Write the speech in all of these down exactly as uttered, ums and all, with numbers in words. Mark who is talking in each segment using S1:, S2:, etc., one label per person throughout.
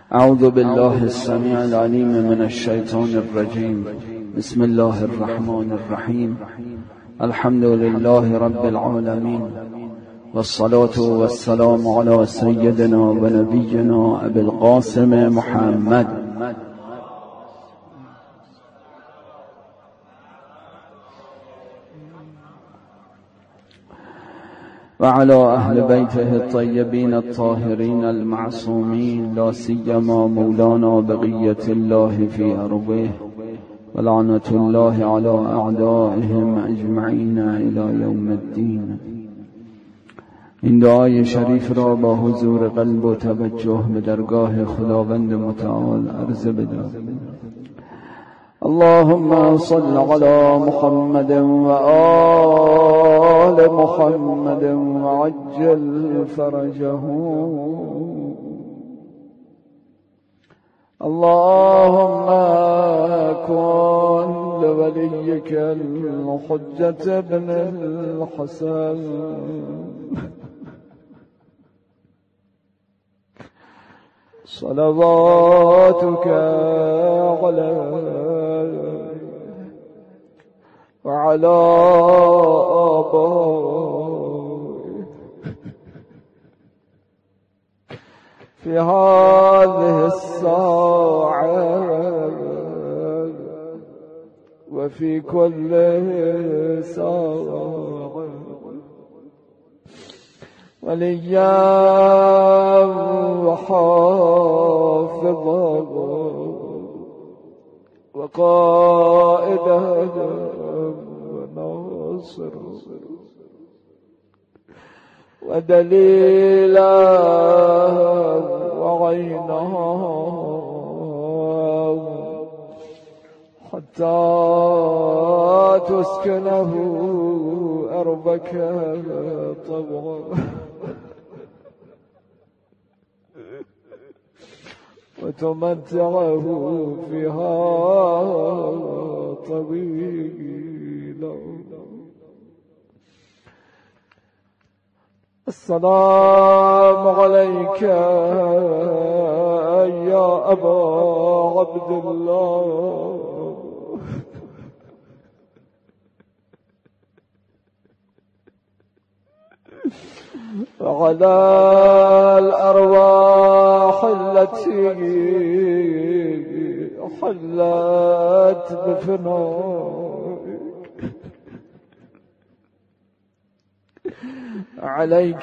S1: اعوذ بالله السمیع العلیم من الشیطان الرجیم. بسم الله الرحمن الرحیم. الحمد لله رب العالمین والصلاة والسلام على سیدنا و نبینا ابی القاسم محمد وعلى أهل بيته الطيبين الطاهرين المعصومين، لا سيما مولانا بقية الله في أرضه، ولعنة الله على أعدائهم أجمعين إلى يوم الدين. این دعای شریف را با حضور قلب و توجه به درگاه خداوند متعال عرض بدار. اللهم صل على محمد وآل محمد وعجل فرجه. اللهم كن لوليك الحجة بن الحسن صلواتك عليه وعلى آبائه في هذه الساعة وفي كل ساعة، وليا وحافظا وقائدا وناصرا ودليلا وعينا حتى تسكنه أرضك طوعا وتمتعه فيها طويلا. السلام عليك يا أبا عبد الله وعلى الأرواح التي حلت بفنائك. عليك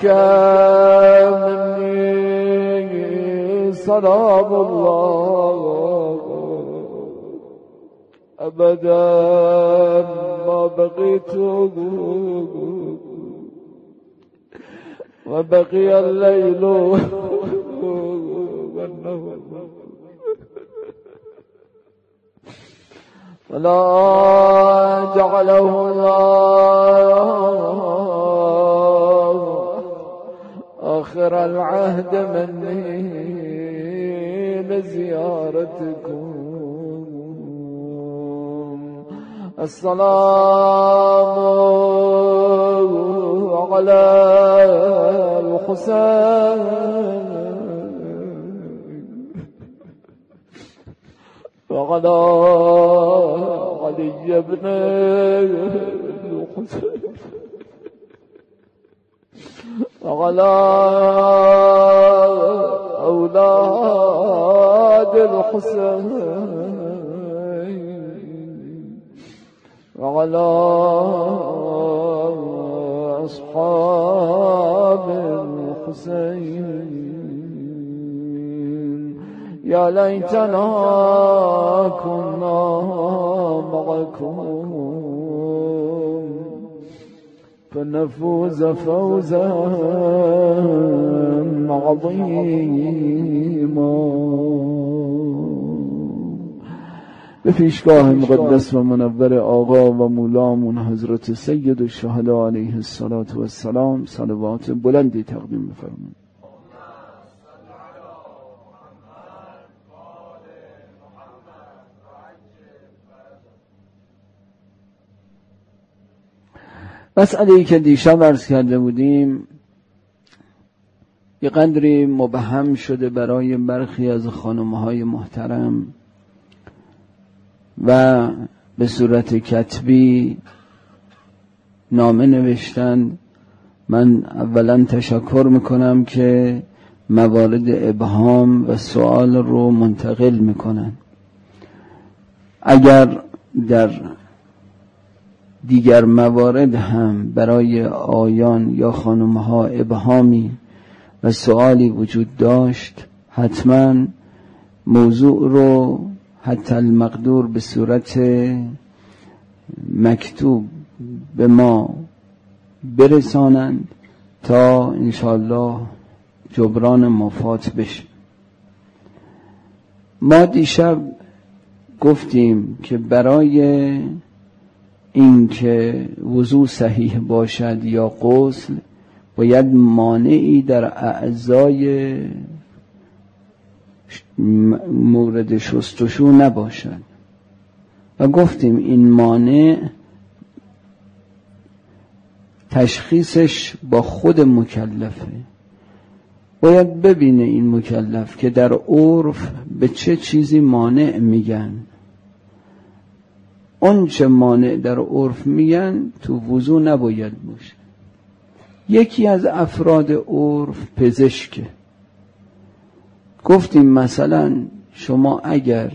S1: مني سلام الله أبدا ما بقيت وبقي الليل والنهار، ولا جعله الله آخر العهد مني لزيارتكم. السلام على الحسين وعلى علي بن الحسين وعلى أولاد الحسين وعلى أصحاب الحسين. يا ليتنا كنا معكم فنفوز فوزا عظيما. به پیشگاه مقدس و منور آقا و مولامون حضرت سید الشهدا علیه الصلاة و السلام صلوات بلندی تقدیم بفرمایید. مسئله‌ای که دیشب عرض کرده بودیم یه قدری مبهم شده برای برخی از خانم‌های محترم و به صورت کتبی نامه نوشتن. من اولا تشکر میکنم که موارد ابهام و سوال رو منتقل میکنن. اگر در دیگر موارد هم برای آیان یا خانم‌ها ابهامی و سوالی وجود داشت، حتما موضوع رو حتی المقدور به صورت مکتوب به ما برسانند تا انشاءالله جبران مفات بشه. ما دیشب گفتیم که برای اینکه وضو صحیح باشد یا غسل باید مانعی در اعضای مورد شستشو نباشد و گفتیم این مانع تشخیصش با خود مکلفه. باید ببینه این مکلف که در عرف به چه چیزی مانع میگن. اون چه مانع در عرف میگن تو وضو نباید باشه. یکی از افراد عرف پزشکه. گفتیم مثلا شما اگر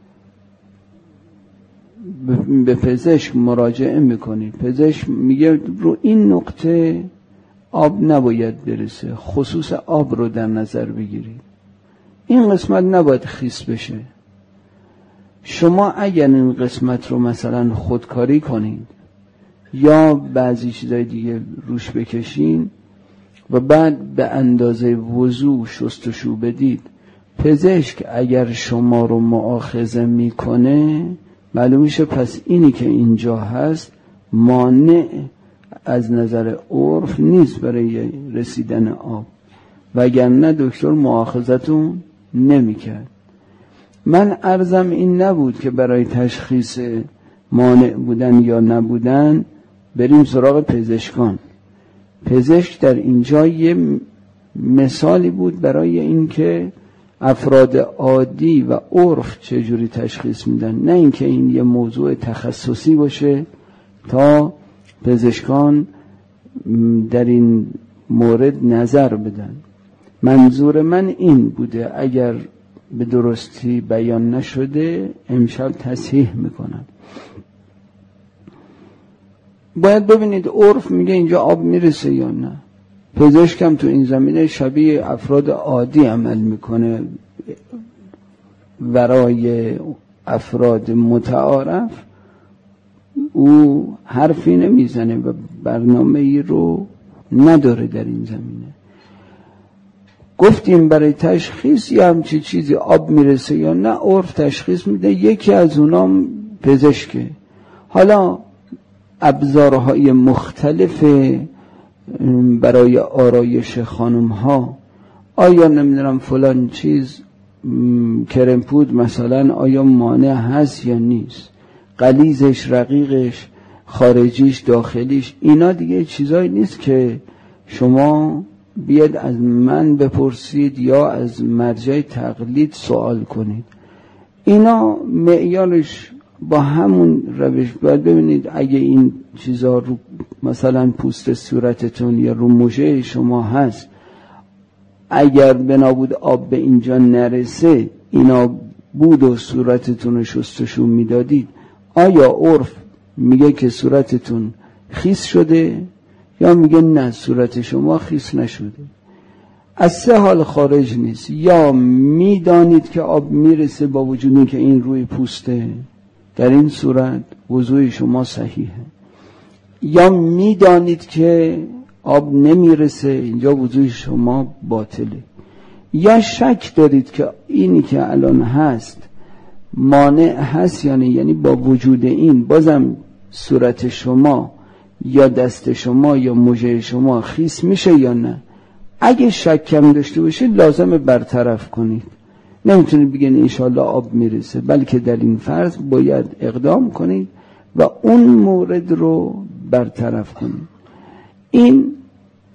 S1: به پزشک مراجعه میکنید، پزشک میگه رو این نقطه آب نباید برسه، خصوص آب رو در نظر بگیرید، این قسمت نباید خیس بشه. شما اگر این قسمت رو مثلا خودکاری کنید یا بعضی چیزای دیگه روش بکشین و بعد به اندازه وضو شستشو بدید، پزشک اگر شما رو مؤاخذه میکنه معلوم میشه پس اینی که اینجا هست مانع از نظر عرف نیست برای رسیدن آب، وگرنه دکتر مؤاخذتون نمیکرد. من عرضم این نبود که برای تشخیص مانع بودن یا نبودن بریم سراغ پزشکان. پزشک در اینجا یه مثالی بود برای اینکه افراد عادی و عرف چجوری تشخیص میدن، نه اینکه این یه موضوع تخصصی باشه تا پزشکان در این مورد نظر بدن. منظور من این بوده، اگر به درستی بیان نشده امشب تصحیح میکنم. باید ببینید عرف میگه اینجا آب میرسه یا نه. پزشکم تو این زمینه شبیه افراد عادی عمل میکنه، برای افراد متعارف او حرفی نمیزنه و برنامه ای رو نداره در این زمینه. گفتیم برای تشخیص یا همچی چیزی آب میرسه یا نه عرف تشخیص میده، یکی از اونام پزشکه. حالا ابزارهای مختلف برای آرایش خانم ها، آیا نمیدونم فلان چیز کرم پود مثلا آیا مانع هست یا نیست، غلیظش، رقیقش، خارجیش، داخلیش، اینا دیگه چیزایی نیست که شما بیاد از من بپرسید یا از مرجع تقلید سوال کنید. اینا معیارش با همون روش باید ببینید. اگه این چیزا رو مثلا پوست صورتتون یا رو مژه شما هست، اگر بنابود آب به اینجا نرسه اینا بود و صورتتون رو شستشو میدادید، آیا عرف میگه که صورتتون خیس شده یا میگه نه صورت شما خیس نشده؟ از سه حال خارج نیست. یا میدانید که آب میرسه با وجود این که این روی پوسته، در این صورت وضوء شما صحیحه. یا میدانید که آب نمیرسه، اینجا وضوء شما باطله. یا شک دارید که اینی که الان هست مانع هست یا نه، یعنی با وجود این بازم صورت شما یا دست شما یا مژه شما خیس میشه یا نه. اگه شک کم داشته باشید لازمه برطرف کنید. نمیتونید بگین انشالله آب میرسه، بلکه در این فرض باید اقدام کنید و اون مورد رو برطرف کنید. این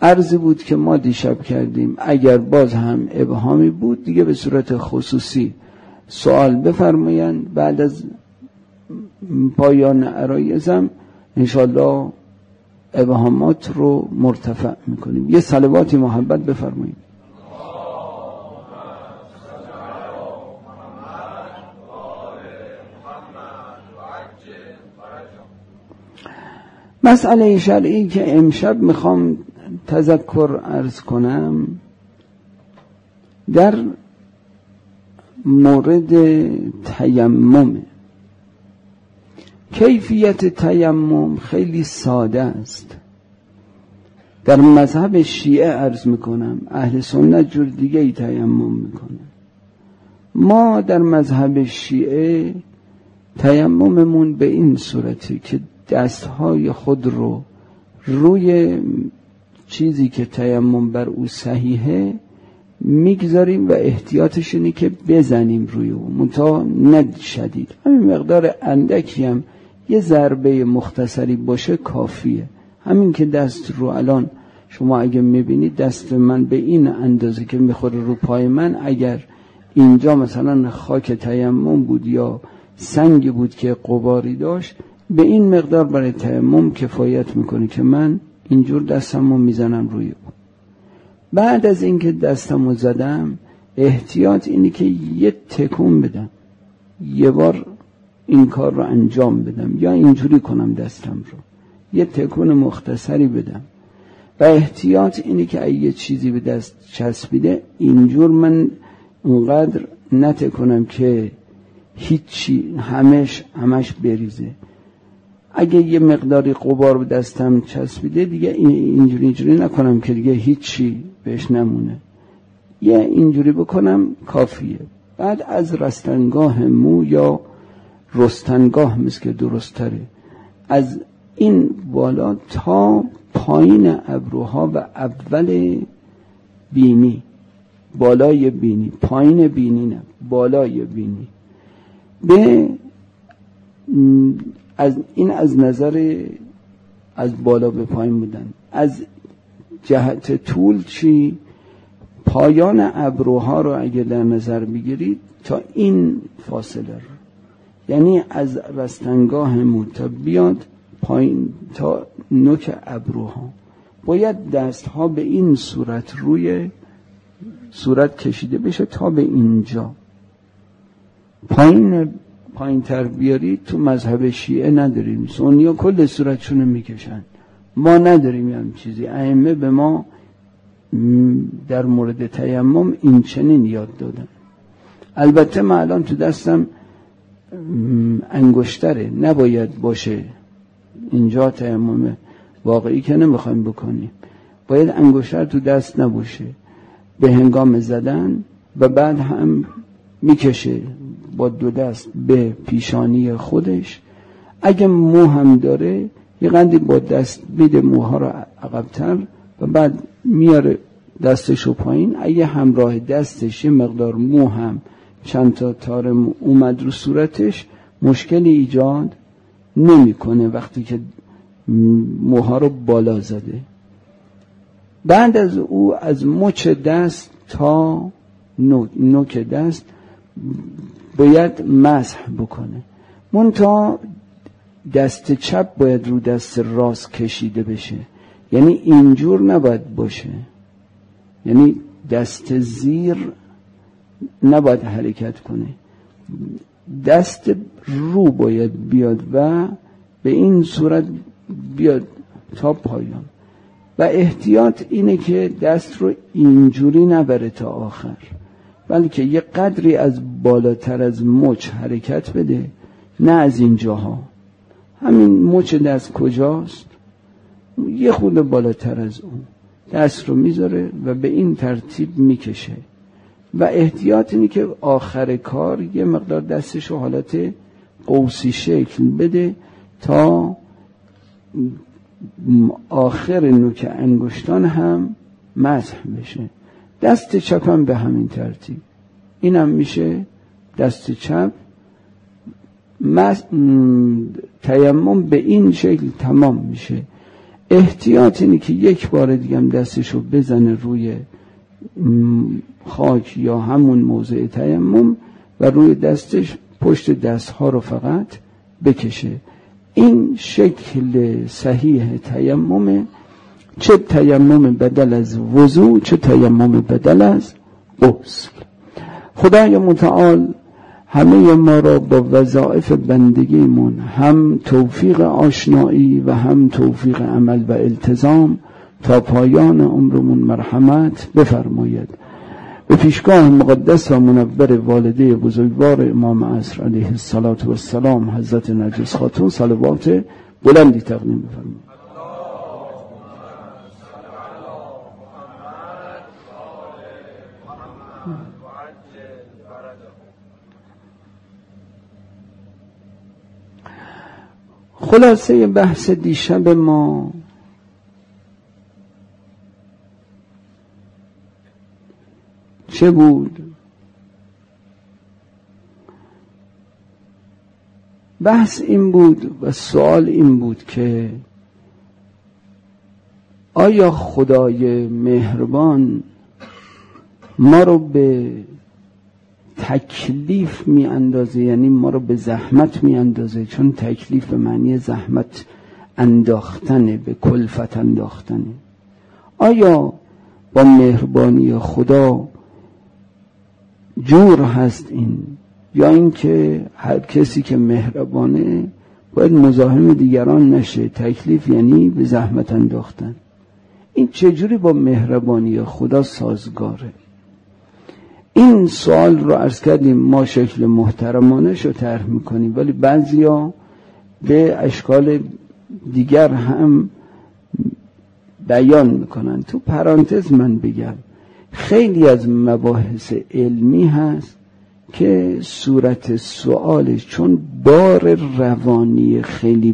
S1: عرضی بود که ما دیشب کردیم. اگر باز هم ابهامی بود دیگه به صورت خصوصی سوال بفرمایند. بعد از پایان عرایزم انشالله ابهامات رو مرتفع میکنیم. یه صلواتی محبت بفرمایید. مسئله شرعی که امشب میخوام تذکر عرض کنم در مورد تیمم. کیفیت تیمم خیلی ساده است. در مذهب شیعه عرض میکنم، اهل سنت جور دیگه ای تیمم میکنه. ما در مذهب شیعه تیمممون به این صورته که دستهای خود رو روی چیزی که تیمم بر او صحیحه میگذاریم و احتیاطش اینه که بزنیم روی او، منتها نه شدید. همین مقدار اندکی هم یه ضربه مختصری باشه کافیه. همین که دست رو الان شما اگه میبینید دست من به این اندازه که میخوره رو پای من، اگر اینجا مثلا خاک تیمم بود یا سنگ بود که غباری داشت، به این مقدار برای تیمم کفایت میکنه که من اینجور دستمو میزنم روی اون. بعد از اینکه دستمو زدم احتیاط اینه که یه تکون بدم، یه بار این کار رو انجام بدم یا اینجوری کنم دستم رو، یه تکون مختصری بدم. و احتیاط اینه که اگه یه چیزی به دست چسبیده اینجور من اونقدر نتکنم که هیچی همش همش بریزه. اگه یه مقداری غبار به دستم چسبیده دیگه اینجوری اینجوری نکنم که دیگه هیچی بهش نمونه. یه اینجوری بکنم کافیه. بعد از رستنگاه مو یا رستنگاه مثل که درست تره، از این بالا تا پایین ابروها و اول بینی، بالای بینی، پایین بینی نه، بالای بینی، به از این از نظر از بالا به پایین بودن. از جهت طول چی؟ پایان ابروها رو اگه در نظر بگیرید تا این فاصله رو، یعنی از رستنگاه مو تا بیاد پایین تا نوک ابروها، باید دستها به این صورت روی صورت کشیده بشه تا به اینجا. پایین پایین تر بیارید تو مذهب شیعه نداریم. سنی‌ها کل صورتشون میکشن، ما نداریم هم چیزی. ائمه به ما در مورد تیمم این چنین یاد دادن. البته من الان تو دستم انگشتره، نباید باشه اینجا تیمم واقعی که نمیخوایم بکنیم، باید انگشتر تو دست نباشه به هنگام زدن. و بعد هم میکشه با دو دست به پیشانی خودش. اگه مو هم داره یه قندی با دست میده موها رو عقب‌تر و بعد میاره دستشو پایین. اگه همراه دستش یه مقدار مو هم چند تا تار اومد رو صورتش مشکلی ایجاد نمیکنه وقتی که موها رو بالا زده. بعد از او از مچ دست تا نوک دست باید مسح بکنه. منتها دست چپ باید رو دست راست کشیده بشه، یعنی اینجور نباید باشه، یعنی دست زیر نباید حرکت کنه، دست رو باید بیاد و به این صورت بیاد تا پایان. و احتیاط اینه که دست رو اینجوری نبره تا آخر، بلکه یه قدری از بالاتر از مچ حرکت بده، نه از اینجاها. همین مچ دست کجاست؟ یه خود بالاتر از اون دست رو میذاره و به این ترتیب میکشه. و احتیاط اینه که آخر کار یه مقدار دستش رو حالت قوسی شکل بده تا آخر نوک انگشتان هم مسح بشه. دست چپ هم به همین ترتیب، این هم میشه دست چپ. تیمم به این شکل تمام میشه. احتیاط اینه که یک بار دیگه هم دستشو بزنه روی خاک یا همون موضع تیمم و روی دستش پشت دستها رو فقط بکشه. این شکل صحیح تیممه، چه تیمم بدل از وضو چه تیمم بدل از غسل. خدای متعال همه ما را با وظایف بندگیمون هم توفیق آشنایی و هم توفیق عمل و التزام تا پایان عمرمون مرحمت بفرماید. به پیشگاه مقدس و منور والده بزرگوار امام عصر علیه السلام حضرت نرگس خاتون صلوات بلندی تقدیم بفرمایید. خلاصه بحث دیشب ما چه بود؟ بحث این بود و سوال این بود که آیا خدای مهربان ما رو به تکلیف می اندازه، یعنی ما رو به زحمت می اندازه، چون تکلیف به معنی زحمت انداختنه، به کلفت انداختنه. آیا با مهربانی خدا جور هست این، یا اینکه هر کسی که مهربانه باید مزاحم دیگران نشه؟ تکلیف یعنی به زحمت انداختن. این چجوری با مهربانی خدا سازگاره؟ این سوال رو عرض کردیم ما شکل محترمانه شو طرح میکنیم، ولی بعضیا به اشکال دیگر هم بیان میکنن. تو پرانتز من بگم خیلی از مباحث علمی هست که صورت سوالش چون بار روانی خیلی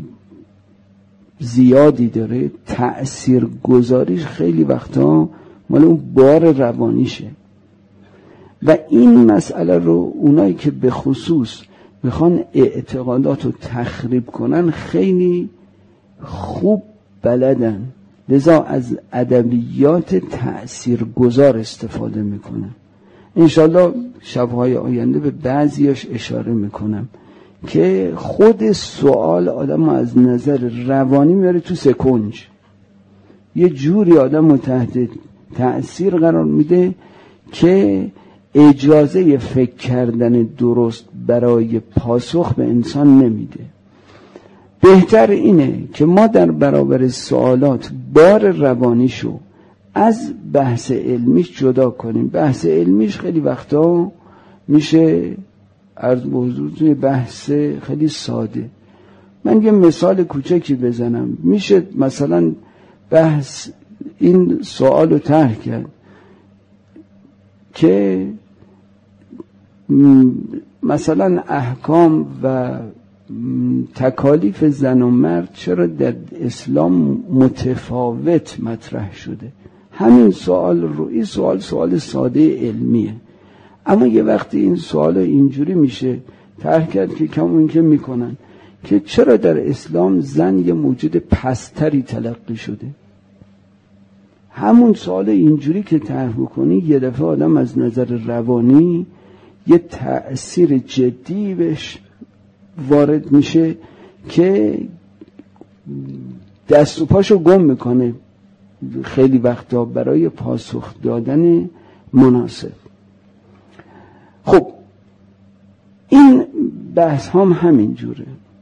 S1: زیادی داره، تأثیر گذاریش خیلی وقتا مال اون بار روانیشه و این مسئله رو اونایی که به خصوص میخوان اعتقادات رو تخریب کنن خیلی خوب بلدن، لذا از ادبیات تأثیرگذار استفاده میکنن. انشالله شبهای آینده به بعضیاش اشاره میکنم که خود سوال آدم از نظر روانی میاره تو سکنج، یه جوری آدم رو تحت تأثیر قرار میده که اجازه فکر کردن درست برای پاسخ به انسان نمیده. بهتر اینه که ما در برابر سوالات بار روانیشو از بحث علمیش جدا کنیم. بحث علمیش خیلی وقتا میشه عرض به حضور توی بحث خیلی ساده. من یه مثال کوچکی بزنم. میشه مثلا بحث این سوال رو طرح کرد که مثلا احکام و تکالیف زن و مرد چرا در اسلام متفاوت مطرح شده. همین سوال رو، این سوال سوال ساده علمیه، اما یه وقتی این سوال اینجوری میشه طرح کرد که کم اون که میکنن که چرا در اسلام زن یه موجود پستری تلقی شده. همون سوال اینجوری که طرح بکنی یه دفعه آدم از نظر روانی یه تأثیر جدی بهش وارد میشه که دست و پاشو گم میکنه خیلی وقتا برای پاسخ دادن مناسب. خب این بحث هم همین جوره.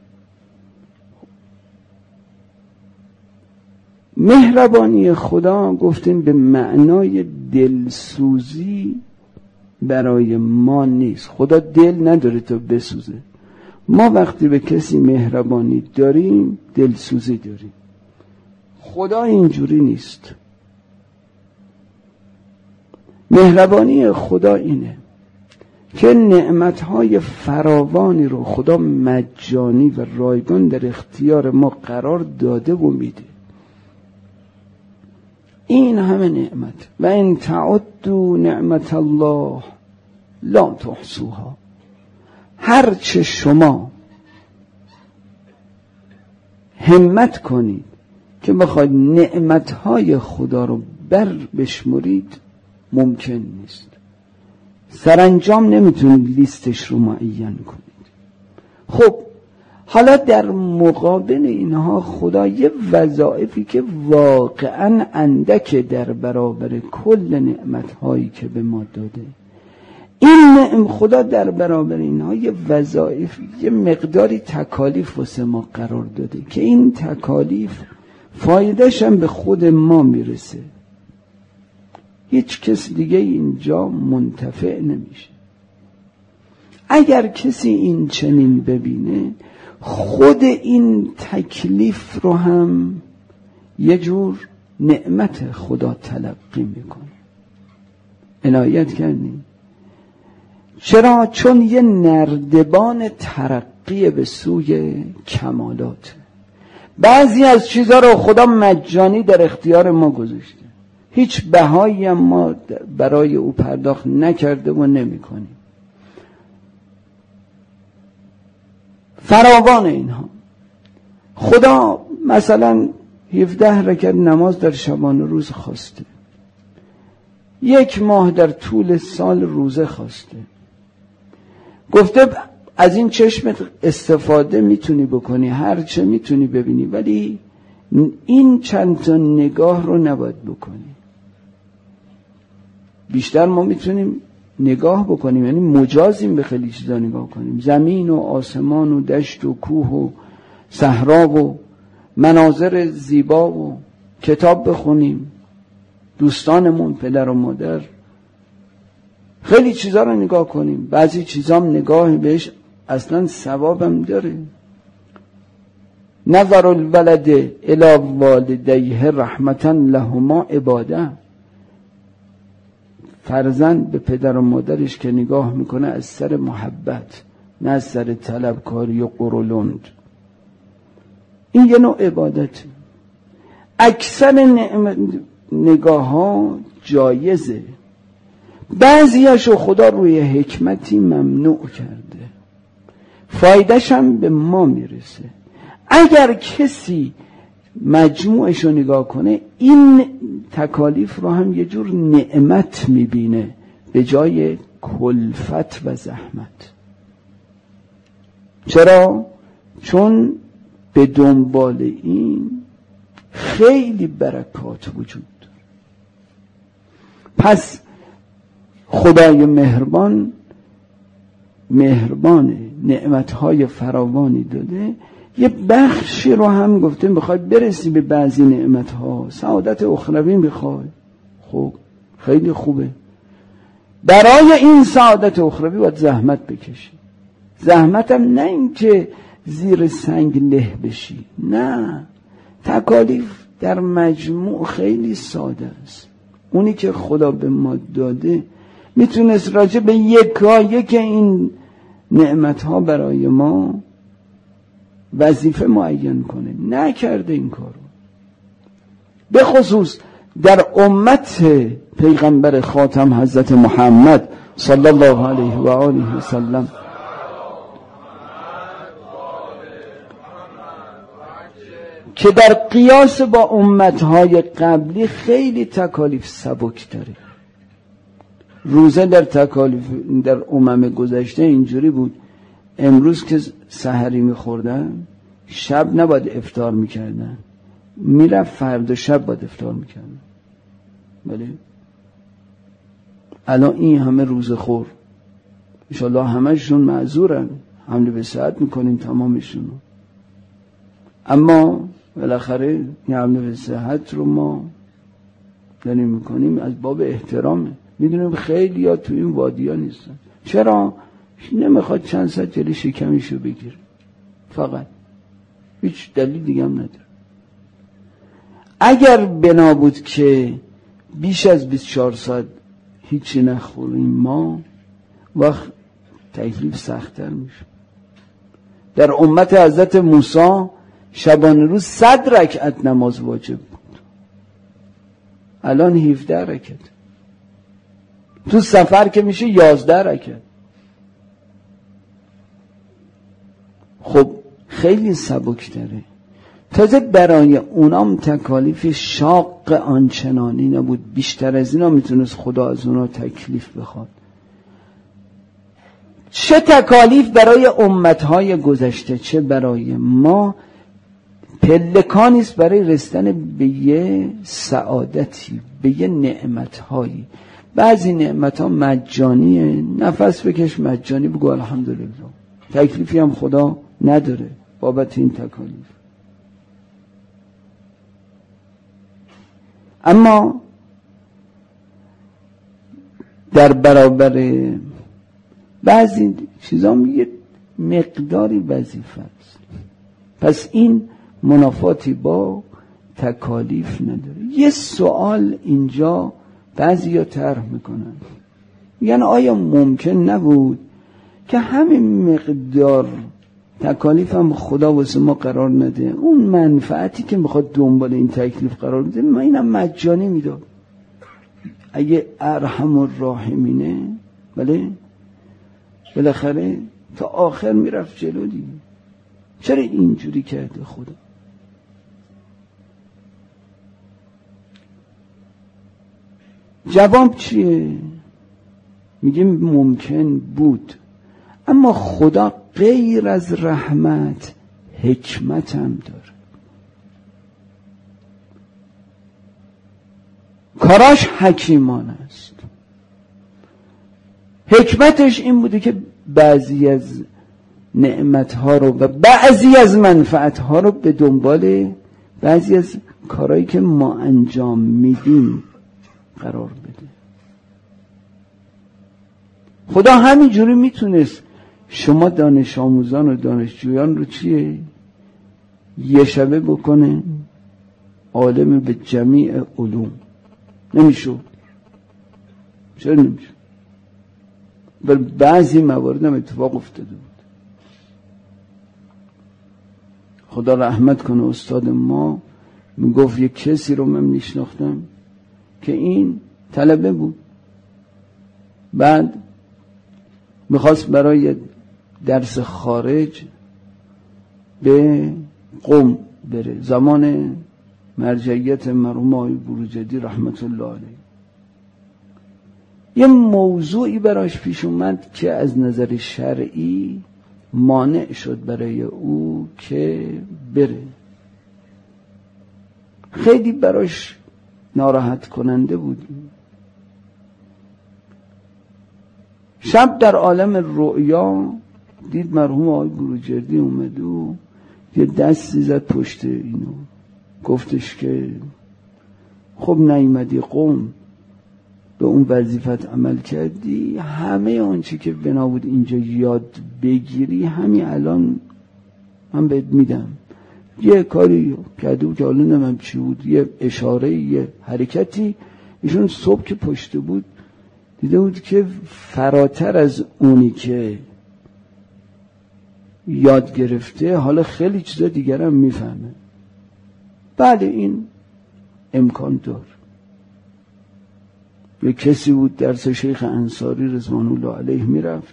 S1: مهربانی خدا گفتیم به معنای دلسوزی برای ما نیست. خدا دل نداره تا بسوزه. ما وقتی به کسی مهربانی داریم دلسوزی داریم. خدا اینجوری نیست. مهربانی خدا اینه که نعمتهای فراوانی رو خدا مجانی و رایگان در اختیار ما قرار داده و میده. این همه نعمت و ان تعدوا نعمت الله لا تحصوها. هر چه شما همت کنید که بخواید نعمتهای خدا رو بر بشمرید ممکن نیست. سرانجام نمیتونید لیستش رو معین کنید. خب حالا در مقابل اینها خدا یه وظایفی که واقعا اندکه در برابر کل نعمتهایی که به ما داده، این نعم خدا در برابر اینها یه وظایف، یه مقداری تکالیف واسه ما قرار داده که این تکالیف فایدهش هم به خود ما میرسه. هیچ کس دیگه اینجا منتفع نمیشه. اگر کسی این چنین ببینه، خود این تکلیف رو هم یه جور نعمت خدا تلقی میکنه. عنایت کردیم. چرا؟ چون یه نردبان ترقی به سوی کمالات. بعضی از چیزها رو خدا مجانی در اختیار ما گذاشته، هیچ بهایی هم ما برای او پرداخت نکرده و نمی کنیم. فراوان اینها. خدا مثلا هفده رکعت نماز در شبانه روز خواسته، یک ماه در طول سال روزه خواسته، گفته از این چشمت استفاده میتونی بکنی، هر چه میتونی ببینی، ولی این چند تا نگاه رو نباید بکنی. بیشتر ما میتونیم نگاه بکنیم، یعنی مجازیم به خیلی چیزا نگاه کنیم، زمین و آسمان و دشت و کوه و صحرا و مناظر زیبا و کتاب بخونیم، دوستانمون، پدر و مادر، خیلی چیزا رو نگاه کنیم. بعضی چیزا هم نگاه بهش اصلا ثوابم داره. نظر الولد الی والدیه رحمتا لهما عباده. فرزند به پدر و مادرش که نگاه میکنه از سر محبت، نه از سر طلبکاری و قرولند. این یه نوع عبادت. اکثر نگاه ها جایزه، بعضیاشو خدا روی حکمتی ممنوع کرده، فایدهش هم به ما میرسه. اگر کسی مجموعش رو نگاه کنه، این تکالیف رو هم یه جور نعمت میبینه به جای کلفت و زحمت. چرا؟ چون به دنبال این خیلی برکات وجود داره. پس خدای مهربان مهربانه، نعمتهای فراوانی داده. یه بخشی رو هم گفته میخوای برسی به بعضی نعمتها، سعادت اخروی میخوای، خب خیلی خوبه. برای این سعادت اخروی باید زحمت بکشی. زحمت هم نه این که زیر سنگ له بشی، نه، تکالیف در مجموع خیلی ساده است. اونی که خدا به ما داده میتونست راجع به یکایک این نعمتها برای ما وظیفه معین کنه، نکرده این کارو. به خصوص در امت پیغمبر خاتم حضرت محمد صلی الله علیه و آله و سلم که در قیاس با امتهای قبلی خیلی تکالیف سبک داره. روزه در تکالیف در امم گذشته اینجوری بود، امروز که سحری میخوردن شب نباید افطار میکردن، میرفت فردا شب باید افطار میکردن. بله الان این همه روزه خور انشالله همشون معذورن، حمله به صحت میکنیم تمامشون، اما بالاخره این حمله به صحت رو ما داریم میکنیم از باب احترامه. میدونیم خیلی ها تو این وادی ها نیستن. چرا؟ نمیخواد چند ساعت جلی شکمیشو بگیره، فقط هیچ دلیل دیگه هم نداره. اگر بنا بود که بیش از بیست و چهار ساعت هیچی نخوریم ما، وقت تکلیف سخت‌تر میشه. در امت حضرت موسی شبانه روز صد رکعت نماز واجب بود، الان هفده رکعت. تو سفر که میشه یازده رکعت. خب خیلی سبک داره. تازه برای اونام تکالیف شاق آنچنانی نبود، بیشتر از اینا میتونست خدا از اونا تکلیف بخواد. چه تکالیف برای امتهای گذشته چه برای ما پلکانیست برای رسیدن به یه سعادتی، به یه نعمتهایی. بعضی نعمتها مجانیه، نفس بکش مجانی بگو الحمدلله، تکلیفی هم خدا نداره بابت این تکالیف. اما در برابر بعضی چیزا یه مقداری وظیفه است. پس این منافاتی با تکالیف نداره. یه سوال اینجا بعضی ها طرح میکنن، یعنی آیا ممکن نبود که همین مقدار تکالیف هم خدا واسه ما قرار نده، اون منفعتی که میخواد دنبال این تکلیف قرار بده ما اینم مجانی میداد؟ اگه ارحم الراحمینه بله بالاخره تا آخر میرفت جلو دیگه. چرا اینجوری کرده خدا؟ جواب چیه؟ میگیم ممکن بود، اما خدا غیر از رحمت حکمت هم داره. کاراش حکیمانه است. حکمتش این بوده که بعضی از نعمتها رو و بعضی از منفعتها رو به دنبال بعضی از کارهایی که ما انجام میدیم قرار بده. خدا همینجوری میتونست شما دانش آموزان و دانشجویان رو چیه؟ یه شبه بکنه عالم به جمیع علوم. نمیشود. چرا نمیشود؟ بر بعضی موارد هم اتفاق افتاده بود. خدا رحمت کنه استاد ما میگفت یک کسی رو من میشناختم که این طلبه بود، بعد میخواست برای درس خارج به قم بره، زمان مرجعیت مرحوم آقای بروجردی رحمت الله علیه. یه موضوعی براش پیش اومد که از نظر شرعی مانع شد برای او که بره. خیلی براش ناراحت کننده بود. شب در عالم رؤیا دید مرحوم آقای بروجردی اومد و یه دستی زد پشت اینو، گفتش که خب نیومدی قم، به اون وظیفت عمل کردی، همه آنچه که بنا بود اینجا یاد بگیری همین الان من بهت میدم. یه کاری کرده بود که حالا نمیم چی بود، یه اشاره، یه حرکتی. ایشون صبح که پشت بود دیده بود که فراتر از اونی که یاد گرفته حالا خیلی چیزا دیگر هم میفهمه. بله این امکان دار. یه کسی بود درس شیخ انصاری رضوان الله علیه میرفت،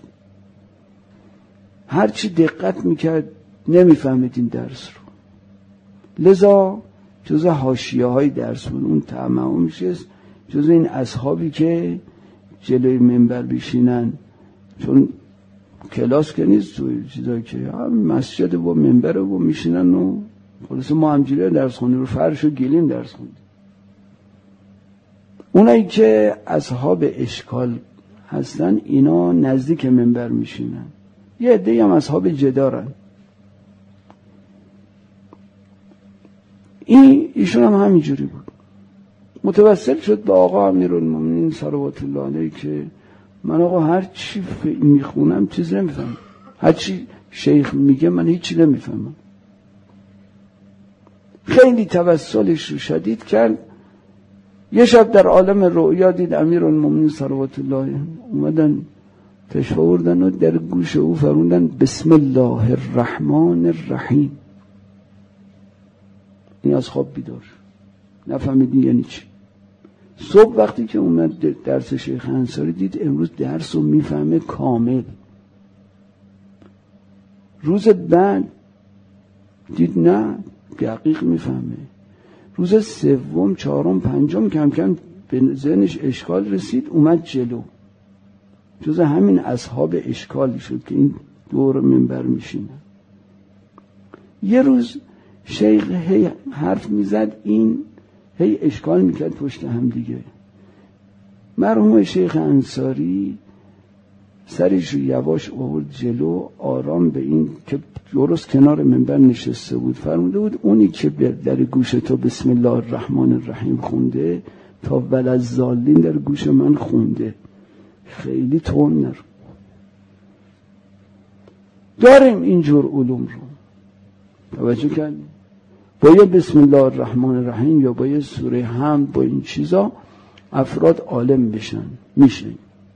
S1: هرچی دقت میکرد نمیفهمید این درس رو، لذا جزء حاشیه های درس بود. اون تمام میشه جزء این اصحابی که جلوی منبر بشینن، چون کلاس که نیست توی چیزایی که مسجد و منبر و میشینن و خلاص ما همجوری درس خوندیم، رو فرش و گلیم درس خوندیم. اونایی که اصحاب اشکال هستن اینا نزدیک منبر میشینن، یه عده‌ای هم اصحاب جدارن. این ایشون هم همینجوری بود. متوسل شد به آقا امیرالمومنین صلوات الله علیه که من آقا هر چی میخونم چیز نمیفهمم، هر چی شیخ میگه من هیچی نمیفهمم. خیلی توسلش رو شدید کرد. یه شب در عالم رؤیا دید امیرالمومنین صلوات الله اومدن تشریف آوردن و در گوش او فرمودن بسم الله الرحمن الرحیم. این از خواب بیدار نفهمید یعنی چی. صبح وقتی که اومد درس شیخ انصاری دید امروز درس رو میفهمه کامل. روز بعد دید نه دقیق میفهمه. روز سوم، چهارم، پنجم کم کم به ذهنش اشکال رسید، اومد جلو. جز همین اصحاب اشکالی شد که این دور منبر میشینن. یه روز شیخ هی حرف میزد، این هی اشکال میکرد پشت هم دیگه. مرحوم شیخ انصاری سرش رو یواش آورد جلو، آرام به این که درست کنار منبر نشسته بود فرموده بود اونی که در گوش تو بسم الله الرحمن الرحیم خونده تا وللضالین در گوش من خونده. خیلی تون نرو. داریم اینجور علوم رو توجه کردیم. با یه بسم الله الرحمن الرحیم یا با یه سوره حمد، با این چیزا افراد عالم بشن، میشه.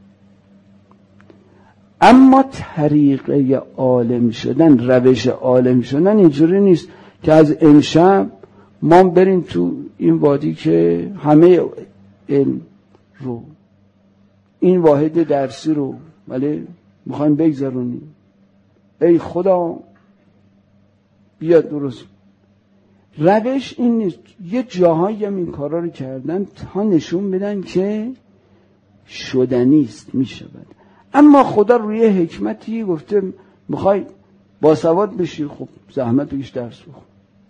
S1: اما طریقه عالم شدن، روش عالم شدن اینجوری نیست که از امشب ما بریم تو این وادی که همه علم رو، این واحد درسی رو ولی میخوایم بگذرونیم. ای خدا بیا درست. روش این نیست. یه جاهایی هم این کارا رو کردن تا نشون بدن که شدنیست، میشود. اما خدا روی حکمتی گفته میخوای باسواد بشی، خب زحمت بکش درس بخون.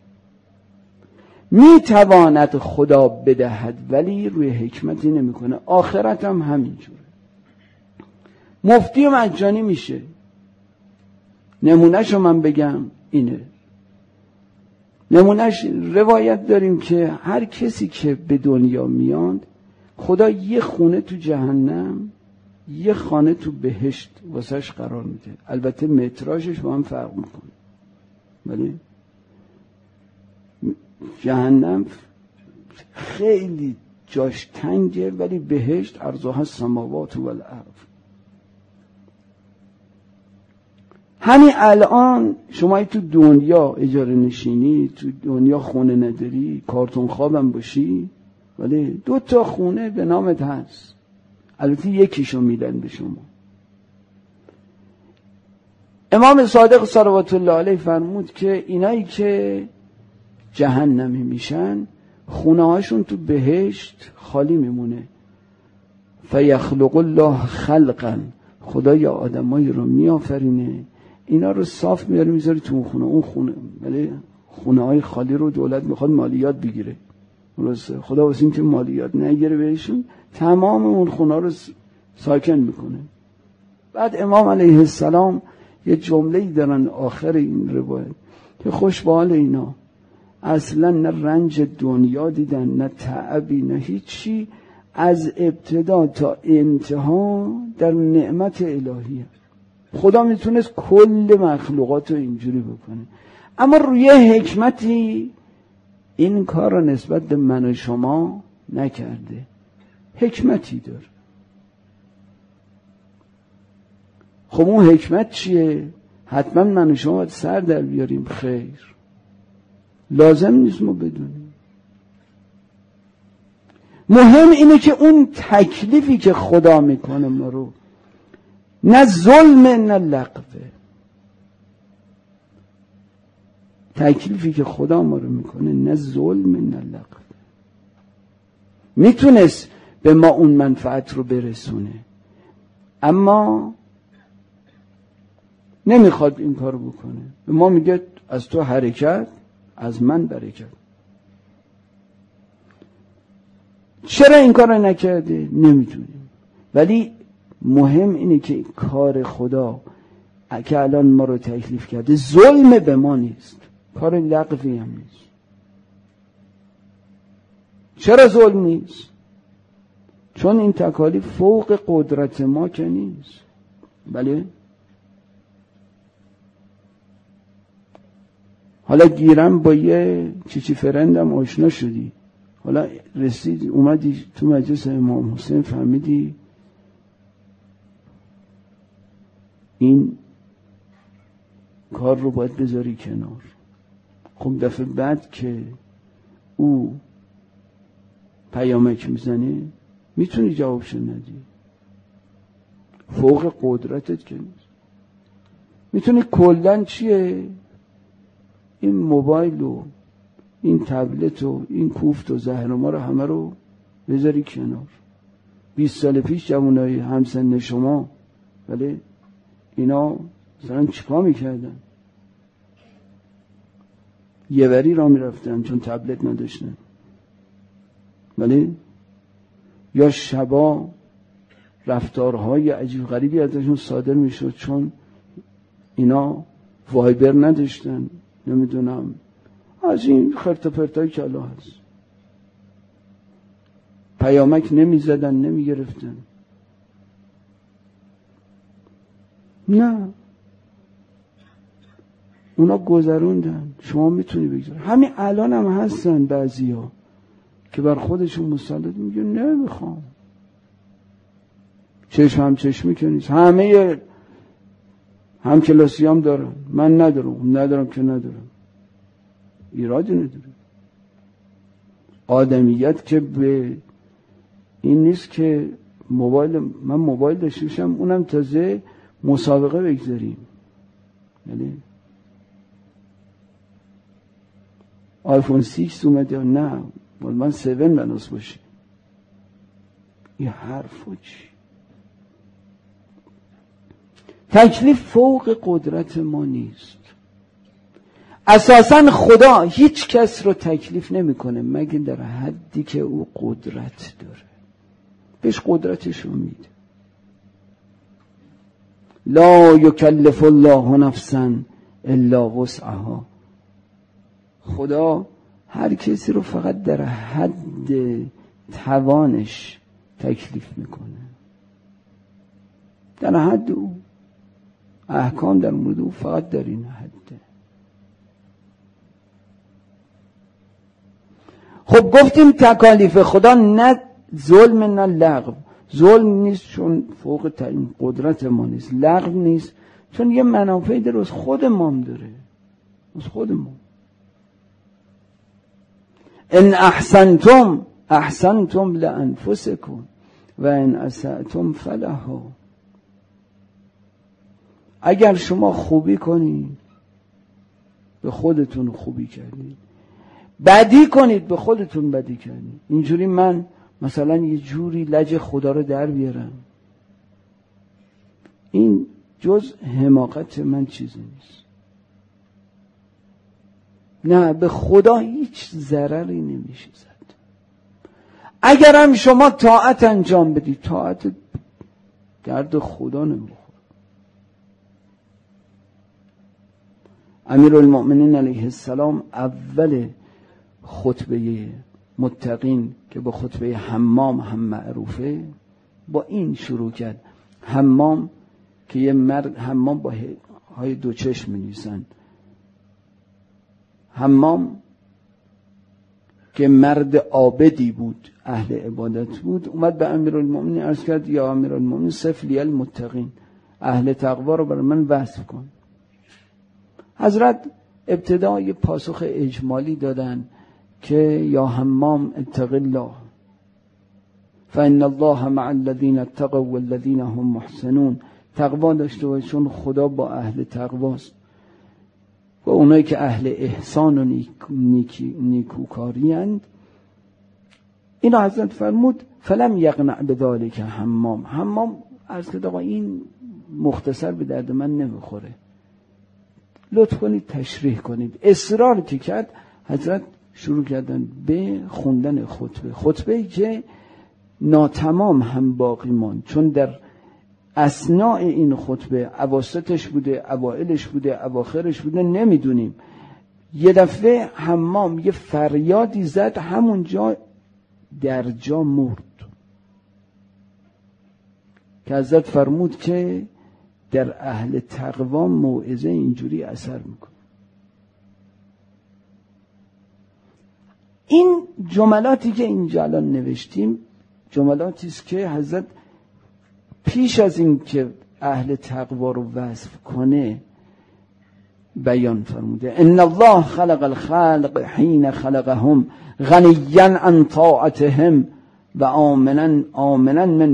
S1: میتواند خدا بدهد ولی روی حکمتی نمیکنه. آخرت هم همینجوره. مفتی مجانی میشه. نمونهشو من بگم اینه. نمونهش روایت داریم که هر کسی که به دنیا میاد خدا یه خونه تو جهنم یه خانه تو بهشت واسش قرار میده. البته متراژش با هم فرق میکنه، ولی جهنم خیلی جاش تنگه ولی بهشت عرضها السماوات و الارض. همین الان شما تو دنیا اجاره نشینی، تو دنیا خونه نداری، کارتون خوابم باشی، ولی دو تا خونه به نامت هست. البته یکیشو میدن به شما. امام صادق صلوات الله علیه فرمود که اینایی که جهنمی میشن خونه هاشون تو بهشت خالی میمونه. فیخلق الله خلقا، خدا یا آدمایی رو میآفرینه، اینا رو صاف میاره میذاره تو اون خونه. اون خونه ولی خونه های خالی رو دولت میخواد مالیات بگیره. درسته؟ خدا واسه این که مالیات نگیره بهشون تمام اون خونه رو ساکن میکنه. بعد امام علیه السلام یه جمله‌ای دارن آخر این روایت که خوش به حال اینا، اصلا نه رنج دنیا دیدن، نه تعبی، نه هیچی، از ابتدا تا انتها در نعمت الهیه. خدا میتونست کل مخلوقات رو اینجوری بکنه، اما روی حکمتی این کار رو نسبت به من و شما نکرده. حکمتی داره. خب اون حکمت چیه؟ حتما من و شما باید سر در بیاریم. خیر، لازم نیست ما بدونیم. مهم اینه که اون تکلیفی که خدا میکنه ما رو، نه ظلم نه لغوه، تکلیفی که خدا ما رو میکنه نه ظلم نه لغوه. میتونست به ما اون منفعت رو برسونه اما نمیخواد این کار بکنه. به ما میگه از تو حرکت، از من برکت. چرا این کار رو نکرده؟ نمیدونیم. ولی مهم اینه که کار خدا که الان ما رو تکلیف کرده ظلم به ما نیست، کار لغوی هم نیست. چرا ظلم نیست؟ چون این تکالیف فوق قدرت ما که نیست. بله حالا گیرم با یه چیچی فرندم آشنا شدی، حالا رسید اومدی تو مجلس امام حسین، فهمیدی این کار رو باید بذاری کنار. خب دفعه بعد که او پیامک میزنه میتونی جوابشو ندی، فوق قدرتت که نیست. میتونی کلن چیه این موبایل رو این تبلت و این کوفت و زهر ما رو همه رو بذاری کنار. بیست سال پیش جوانای همسن شما ولی اینا مثلا چیکار میکردن؟ یه وری را میرفتن چون تبلت نداشتن، ولی یا شبا رفتارهای عجیب غریبی ازشون صادر میشد چون اینا وایبر نداشتن، نمیدونم از این خرت و پرتای کلا هست، پیامک نمیزدن نمیگرفتن. نه اونا گذروندن، شما میتونی بگذار. همین الان هم هستن بعضی ها که بر خودشون مسلط میگن نمیخوام، چشم هم چشمی که نیست، همه هم کلاسی هم دارن، من ندارم ندارم که ندارم، ایرادی نداره. آدمیت که به این نیست که موبایل، من موبایل داشتم اونم تازه مسابقه بگذاریم، یعنی آیفون شش اومده، نه من هفت بناس باشه. این حرفو چی؟ تکلیف فوق قدرت ما نیست. اساساً خدا هیچ کس رو تکلیف نمیکنه مگه در حدی که او قدرت داره، بهش قدرتش رو میده. لا یکلف الله نفسا الا وسعها. خدا هر کسی رو فقط در حد توانش تکلیف میکنه، در حد او. احکام در مورد او فقط در این حده. خب گفتیم تکالیف خدا نه ظلم نه لغو. ظلم نیست چون فوق ترین قدرت ما نیست، لغو نیست چون یه منافعی در از خود ما داره، از خود ما. ان احسنتم احسنتم لانفسکم و ان اسأتم فلها. اگر شما خوبی کنید به خودتون خوبی کردید، بدی کنید به خودتون بدی کردید. اینجوری من مثلا یه جوری لج خدا رو در بیارم، این جز حماقت من چیزی نیست. نه، به خدا هیچ ضرری نمیشه زد. اگرم شما طاعت انجام بدید، طاعت درد خدا نمیخوره. امیرالمؤمنین علیه السلام اول خطبه متقین که با خطبه حمام هم معروفه با این شروع کرد. حمام که یه مرد، حمام با های دو چشم می‌نویسن، حمام که مرد عابدی بود، اهل عبادت بود، اومد به امیرالمؤمنین عرض کرد یا امیرالمؤمنین صف لی المتقین، اهل تقوا رو برای من وصف کن. حضرت ابتدا یه پاسخ اجمالی دادن که یا حمام اتق الله فان الله مع الذین اتقوا والذین هم محسنون. تقوا داشته باش چون خدا با اهل تقواست، و اونایی که اهل احسان و نیکوکاری اند. اینا حضرت فرمود فلم یقنع بذالک حمام. حمام عرض کرد آقا این مختصر به درد من نمیخوره، لطف کنید تشریح کنید. اصرار که کرد، حضرت شروع کردن به خوندن خطبه. خطبه‌ای که ناتمام هم باقی ماند، چون در اثناء این خطبه اواسطش بوده، اوائلش بوده، اواخرش بوده، نمیدونیم. یه دفعه حمام یه فریادی زد، همونجا در جا مرد که حضرت فرمود که در اهل تقوا موعظه اینجوری اثر میکنه. این جملاتی که اینجا الان نوشتیم جملاتی است که حضرت پیش از این که اهل تقوا رو وصف کنه بیان فرموده. ان الله خلق الخلق حين خلقهم غنيا عن طاعتهم و آمنا آمنا من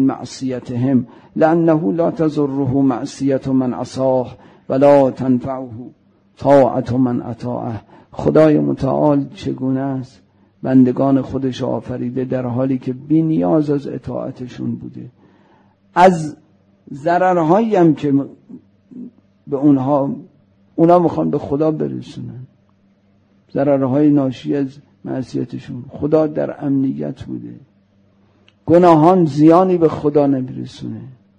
S1: معصیتهم لانه لا تضره معصیت من عصاه ولا تنفعه طاعت من اطاعه. خدای متعال چگونه است بندگان خودش آفریده در حالی که بی نیاز از اطاعتشون بوده. از ضررهایی هم که به اونها اونا میخوان به خدا برسونن، ضررهای ناشی از معصیتشون، خدا در امنیت بوده. گناهان زیانی به خدا نمیرسونه،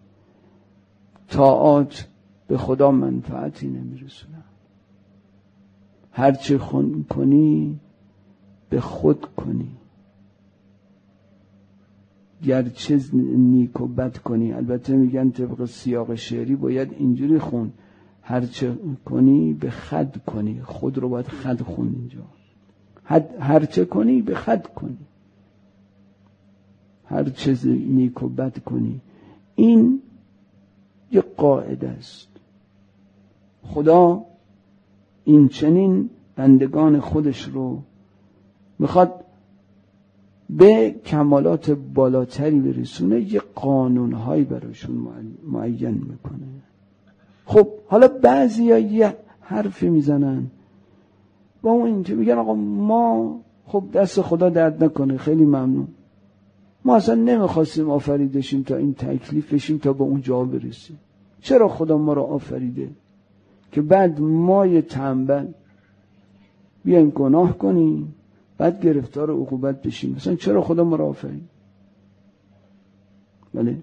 S1: طاعات به خدا منفعتی نمیرسونه. هرچه خون کنی به خود کنی، گرچه نیک و بد کنی. البته میگن طبق سیاق شعری باید اینجوری خون، هرچه کنی به خود کنی. خود رو باید خود خون اینجا. هرچه کنی به خود کنی، هرچه نیک و بد کنی. این یه قاعده است. خدا این چنین بندگان خودش رو میخواد به کمالات بالاتری برسونه، یه قانونهایی براشون معین میکنه. خب حالا بعضیا یه حرفی میزنن با اون اینکه میگن آقا ما خب دست خدا درد نکنه، خیلی ممنون، ما اصلا نمیخواستیم آفریده شیم تا این تکلیف بشیم تا به اون جا برسیم. چرا خدا ما رو آفریده که بعد ما یه تنبل بیایم گناه کنیم بعد گرفتار عقوبت بشیم؟ مثلا چرا خدا ما رو آفرید؟ بله،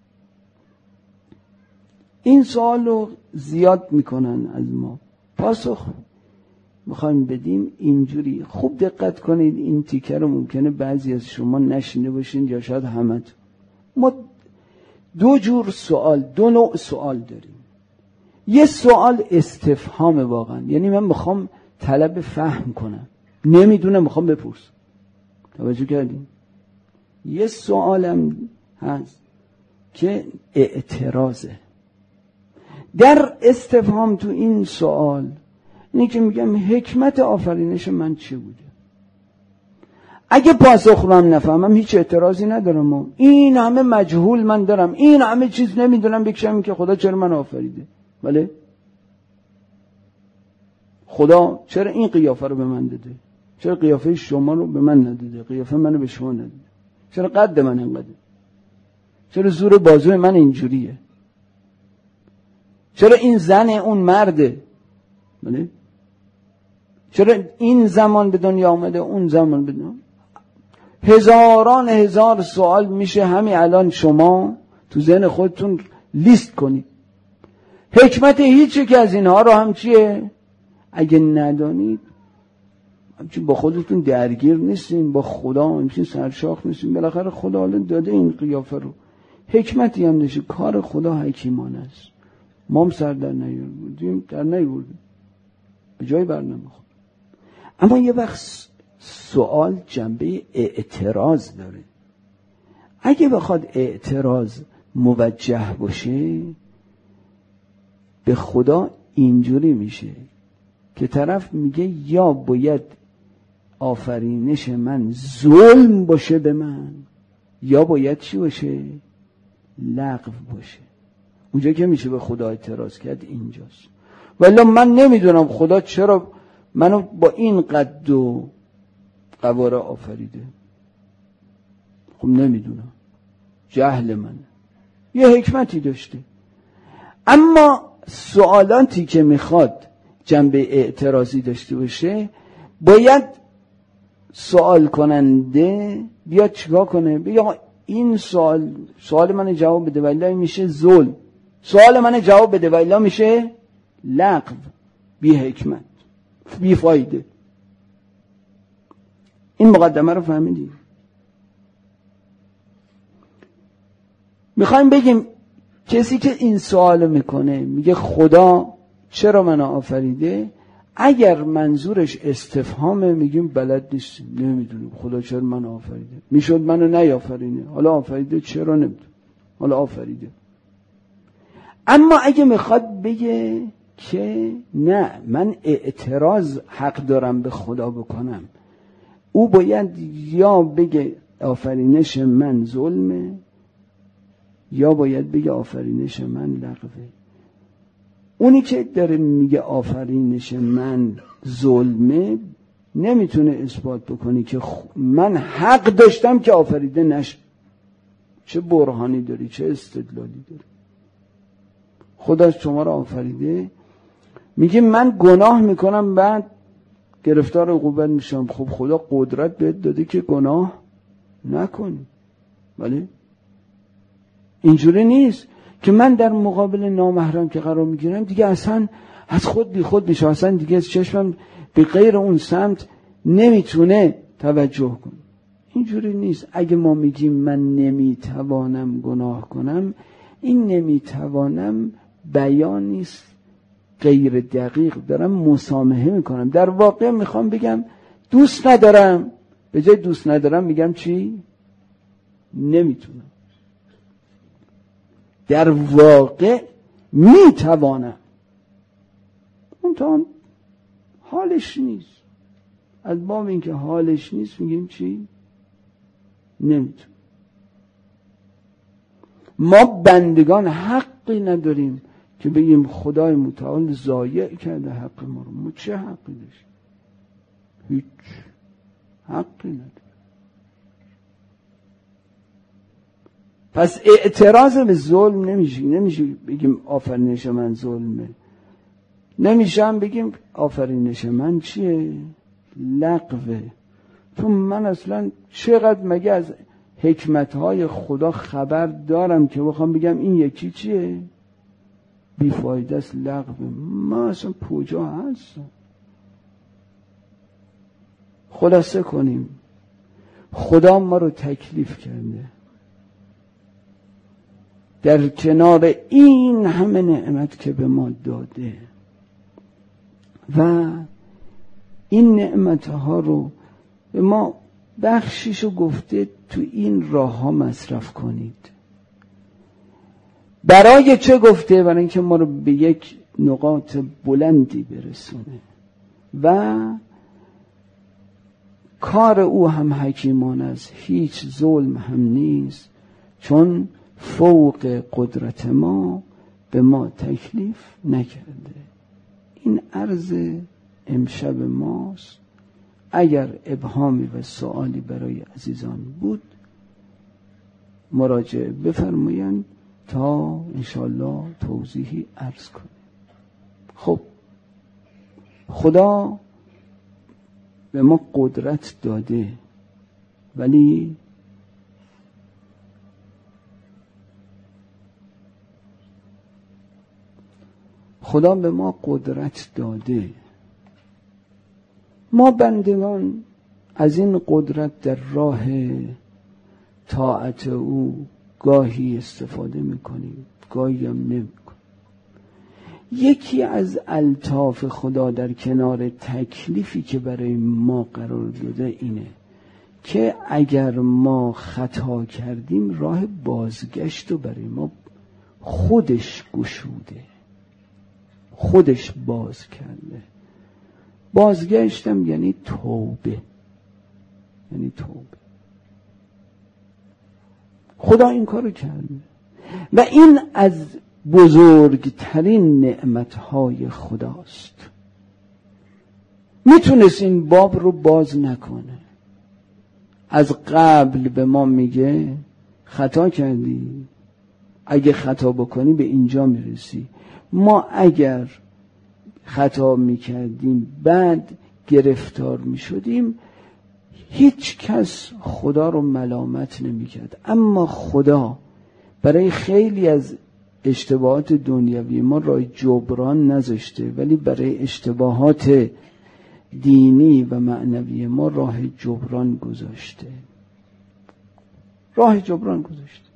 S1: این سوال رو زیاد میکنن از ما. پاسخ میخوایم بدیم اینجوری. خوب دقت کنید، این تیکه رو ممکنه بعضی از شما نشینده باشین یا شاید همه. ما دو جور سوال، دو نوع سوال داریم. یه سوال استفهام واقعا، یعنی من میخوام طلب فهم کنم، نمیدونم میخوام بپرسم. توجه کردیم؟ یه سوالم هست که اعتراضه. در استفهام تو این سوال اینی که میگم حکمت آفرینش من چی بوده؟ اگه پاسخ رو هم نفهمم هیچ اعتراضی ندارم. این همه مجهول من دارم، این همه چیز نمیدونم، بکشم که خدا چرا من آفریده. بله، خدا چرا این قیافه رو به من داده؟ چرا قیافه شما رو به من نداده؟ قیافه منو به شما نداده؟ چرا قد من اینقدر؟ چرا زور بازوی من اینجوریه؟ چرا این زن اون مرده؟ بله، چرا این زمان به دنیا آمده اون زمان به دنیا؟ هزاران هزار سوال میشه همین الان شما تو ذهن خودتون لیست کنید. حکمت هیچ یک از اینها رو هم چیه؟ اگه ندانید همچین با خودتون درگیر نیستین، با خدا همچین سرشاخ نیستین. بالاخره خدا حالا داده این قیافه رو، حکمتی هم نشه. کار خدا حکیمانه است. ما هم سر در نیاوردیم، در نیاوردیم، به جای بر نمیخورد. اما یه وقت سوال جنبه اعتراض داره. اگه بخواد اعتراض موجه باشه به خدا اینجوری میشه که طرف میگه یا باید آفرینش من ظلم باشه به من، یا باید چی باشه؟ لغو باشه. اونجا که میشه به خدا اعتراض کرد اینجاست. ولی من نمیدونم خدا چرا منو با این قد و قواره آفریده. خب نمیدونم، جهل منه، یه حکمتی داشته. اما سوالاتی که میخواد جنبه اعتراضی داشته باشه باید سوال کننده بیاد چیکار کنه؟ بگه این سوال سوال من جواب بده ولی میشه ظلم، سوال من جواب بده ولی میشه لغو، بی حکمت، بی فایده. این مقدمه رو فهمیدی؟ میخوایم بگیم کسی که این سوال میکنه میگه خدا چرا منو آفریده، اگر منظورش استفهامه میگیم بلد نیستیم، نمیدونیم خدا چرا منو آفریده. میشد منو نیافرینه، حالا آفریده، چرا نمیدونم، حالا آفریده. اما اگه میخواد بگه که نه من اعتراض حق دارم به خدا بکنم، او باید یا بگه آفرینش من ظلمه یا باید بگه آفرینش من لغوه. اونی که داره میگه آفرینش من ظلمه نمیتونه اثبات بکنی که من حق داشتم که آفریده نشه. چه برهانی داری، چه استدلالی داری؟ خدا شما را آفریده، میگه من گناه میکنم بعد گرفتار عقوبت میشم. خب خدا قدرت بهت داده که گناه نکنی، ولی اینجوری نیست که من در مقابل نامحرم که قرار میگیرم دیگه اصلا از خود بی خود میشه، اصلا دیگه از چشمم به غیر اون سمت نمیتونه توجه کنه. اینجوری نیست. اگه ما میگیم من نمیتوانم گناه کنم، این نمیتوانم بیان نیست غیر دقیق، دارم مسامحه میکنم. در واقع میخوام بگم دوست ندارم، به جای دوست ندارم میگم چی؟ نمیتونم. در واقع میتوانم، اون تا حالش نیست. از باب اینکه حالش نیست میگیم چی؟ نمیتونم. ما بندگان حقی نداریم که بگیم خدای متعال ضایع کرده حق ما رو. ما چه حقی داشتیم؟ هیچ حقی نداریم. پس اعتراض به ظلم نمیشه. نمیشه بگیم آفرینش من ظلمه، نمیشه هم بگیم آفرینش من چیه؟ لغوه. چون من اصلا چقدر مگه از حکمتهای خدا خبر دارم که بخوام بگم این یکی چیه؟ بیفایده است، لغوه. ما اصلا کجا هستم؟ خلاصه کنیم، خدا ما رو تکلیف کرده در کنار این همه نعمت که به ما داده و این نعمتها رو به ما بخشیشو گفته تو این راه ها مصرف کنید. برای چه گفته؟ برای اینکه ما رو به یک نقاط بلندی برسونه و کار او هم حکیمانه است، هیچ ظلم هم نیست، چون فوق قدرت ما به ما تکلیف نکرده. این عرض امشب ماست. اگر ابهامی و سوالی برای عزیزان بود مراجعه بفرمایند تا انشالله توضیحی عرض کنیم. خب خدا به ما قدرت داده، ولی خدا به ما قدرت داده، ما بندگان از این قدرت در راه طاعت او گاهی استفاده میکنیم، گاهی هم نمیکنیم. یکی از الطاف خدا در کنار تکلیفی که برای ما قرار داده اینه که اگر ما خطا کردیم راه بازگشت رو برای ما خودش گشوده، خودش باز کرده. بازگشتم یعنی توبه، یعنی توبه. خدا این کارو کرده و این از بزرگترین نعمتهای خداست. میتونست این باب رو باز نکنه. از قبل به ما میگه خطا کردی، اگه خطا بکنی به اینجا میرسی. ما اگر خطا میکردیم بعد گرفتار میشدیم، هیچ کس خدا رو ملامت نمیکرد. اما خدا برای خیلی از اشتباهات دنیوی ما راه جبران نذاشته، ولی برای اشتباهات دینی و معنوی ما راه جبران گذاشته. راه جبران گذاشته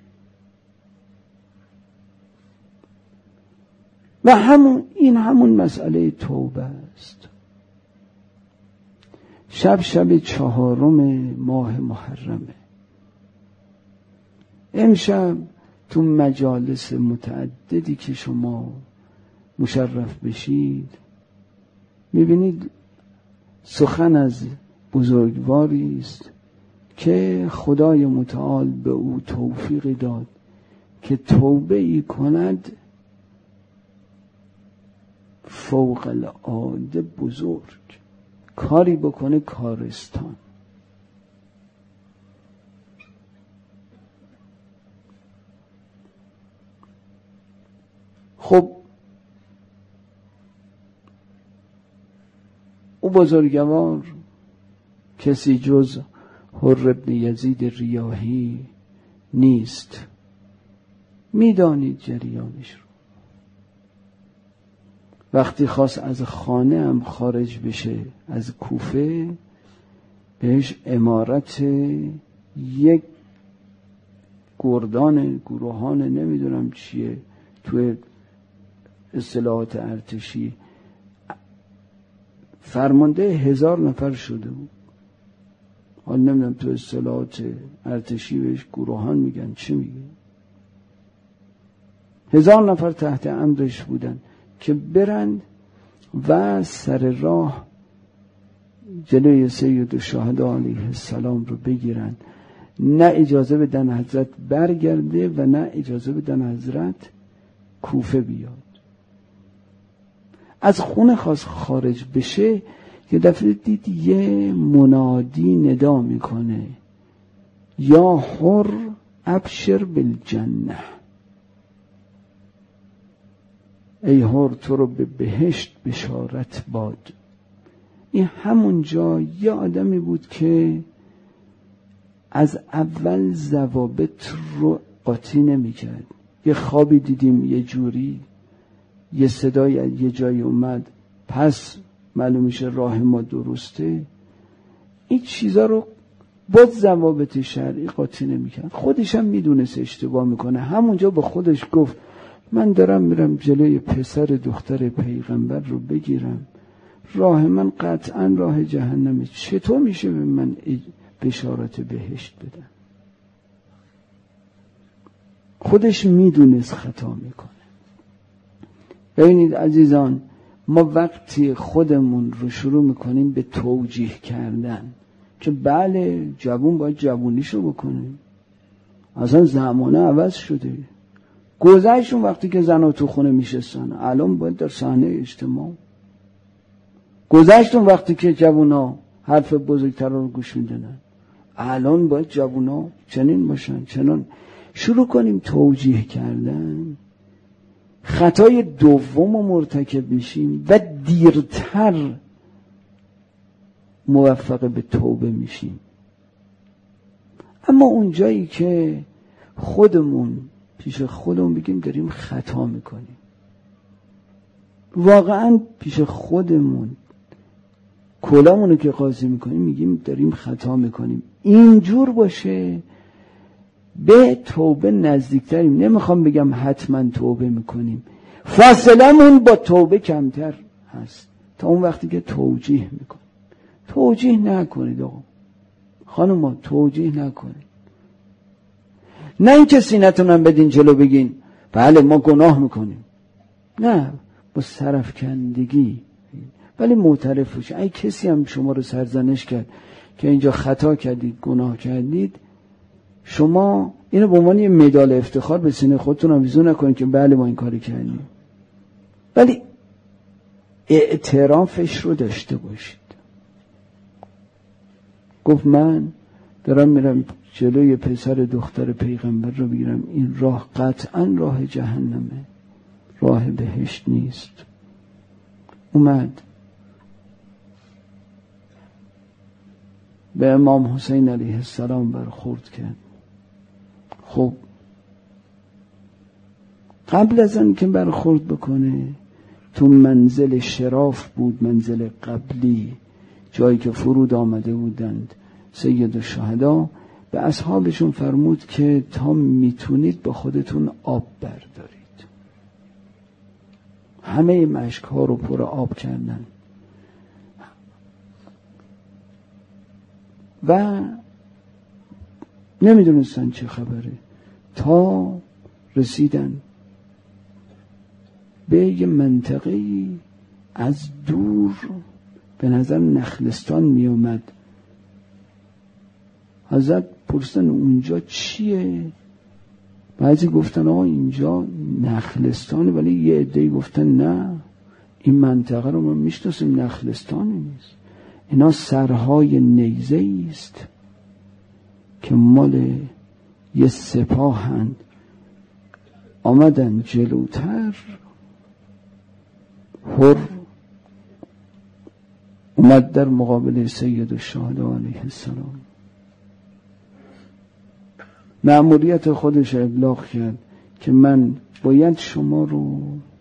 S1: و همون این همون مسئله توبه است. شب شب چهارم ماه محرمه. امشب تو مجالس متعددی که شما مشرف بشید میبینید سخن از بزرگواری است که خدای متعال به او توفیق داد که توبه ای کند فوق العاده بزرگ، کاری بکنه کارستان. خب او بزرگوار کسی جز حر ابن یزید ریاحی نیست. میدانید جریانش رو. وقتی خواست از خانه هم خارج بشه از کوفه، بهش امارت یک گردان گروهان نمیدونم چیه توی اصطلاحات ارتشی فرمانده هزار نفر شده بود. حال نمیدونم تو اصطلاحات ارتشی بهش گروهان میگن چی میگن. هزار نفر تحت امرش بودن که برند و سر راه جلوی سید الشهدا علیه السلام رو بگیرن، نه اجازه بدن حضرت برگرده و نه اجازه بدن حضرت کوفه بیاد. از خونه خواست خارج بشه، یه دفعه دید یه منادی ندا میکنه یا حر ابشر بالجنه، ای حر تو رو به بهشت بشارت باد. این همونجا یه آدمی بود که از اول ضوابط رو قاطی نمی کرد. یه خوابی دیدیم یه جوری، یه صدای یه جایی اومد، پس معلوم میشه راه ما درسته. این چیزا رو با ضوابط شرعی قاطی نمی کرد. خودش هم میدونست اشتباه میکنه. همونجا با خودش گفت من دارم میرم جلوی پسر دختر پیغمبر رو بگیرم، راه من قطعا راه جهنمه، چطور میشه به من بشارت بهشت بدن؟ خودش میدونست خطا میکنه. ببینید عزیزان، ما وقتی خودمون رو شروع میکنیم به توجیه کردن که بله جوون باید جوونیشو بکنه، اصلا زمانه عوض شده، گذشتون وقتی که زنها تو خونه میشستن، الان باید در صحنه اجتماع. گذشتون وقتی که جوونا حرف بزرگتر رو گوش میدن، الان باید جوونا چنین باشن چنان. شروع کنیم توجیه کردن، خطای دوم رو مرتکب میشیم و دیرتر موفق به توبه میشیم. اما اون جایی که خودمون پیش خودمون بگیم داریم خطا میکنیم، واقعا پیش خودمون کلامونو که قاضی میکنیم میگیم داریم خطا میکنیم، اینجور باشه به توبه نزدیکتریم. نمیخوام بگم حتما توبه میکنیم، فاصلمون با توبه کمتر هست تا اون وقتی که توجیه میکنیم. توجیه نکنید آقا خانوما، توجیه نکنید. نه این که سینتونم بدین جلو بگین بله ما گناه میکنیم، نه، با سرفکندگی ولی معترف باشید. اگه کسی هم شما رو سرزنش کرد که اینجا خطا کردید گناه کردید، شما اینو به عنوان یه مدال افتخار به سینه خودتون آویزون نکنید که بله ما این کاری کردیم، ولی اعترافش رو داشته باشید. گفت من دارم میرم جلوی پسر دختر پیغمبر رو بگیرم، این راه قطعا راه جهنمه، راه بهشت نیست. اومد به امام حسین علیه السلام برخورد کرد. خب قبل از آن که برخورد بکنه تو منزل شراف بود، منزل قبلی، جایی که فرود آمده بودند سید الشهدا، به اصحابشون فرمود که تا میتونید با خودتون آب بردارید. همه مشک ها رو پر آب کردن و نمیدونستن چه خبره تا رسیدن به یه منطقه‌ای از دور به نظر نخلستان می اومد. حضرت پرسیدن اونجا چیه؟ بعضی گفتن آقا اینجا نخلستانه، ولی یه عده‌ای گفتن نه این منطقه رو ما میشناسیم، نخلستانی نیست. اینا سرهای نیزه‌ای است که مال یه سپاهند. آمدن جلوتر، هر اومد در مقابل سید الشهدا علیه السلام، مأموریت خودش ابلاغ کرد که من باید شما رو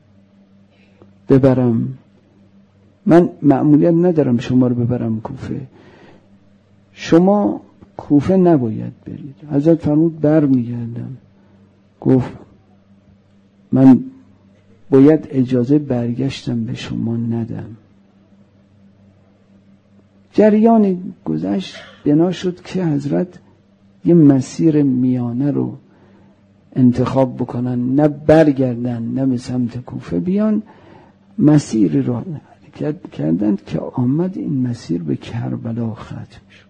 S1: ببرم، من مأموریت ندارم شما رو ببرم کوفه، شما کوفه نباید برید. حضرت فرمود بر میگردم. گفت من باید اجازه برگشتم به شما ندم. جریان گذشت، بنا شد که حضرت یه مسیر میانه رو انتخاب بکنن، نه برگردن نه به سمت کوفه بیان، مسیری رو حرکت کردن که آمد این مسیر به کربلا ختم شد.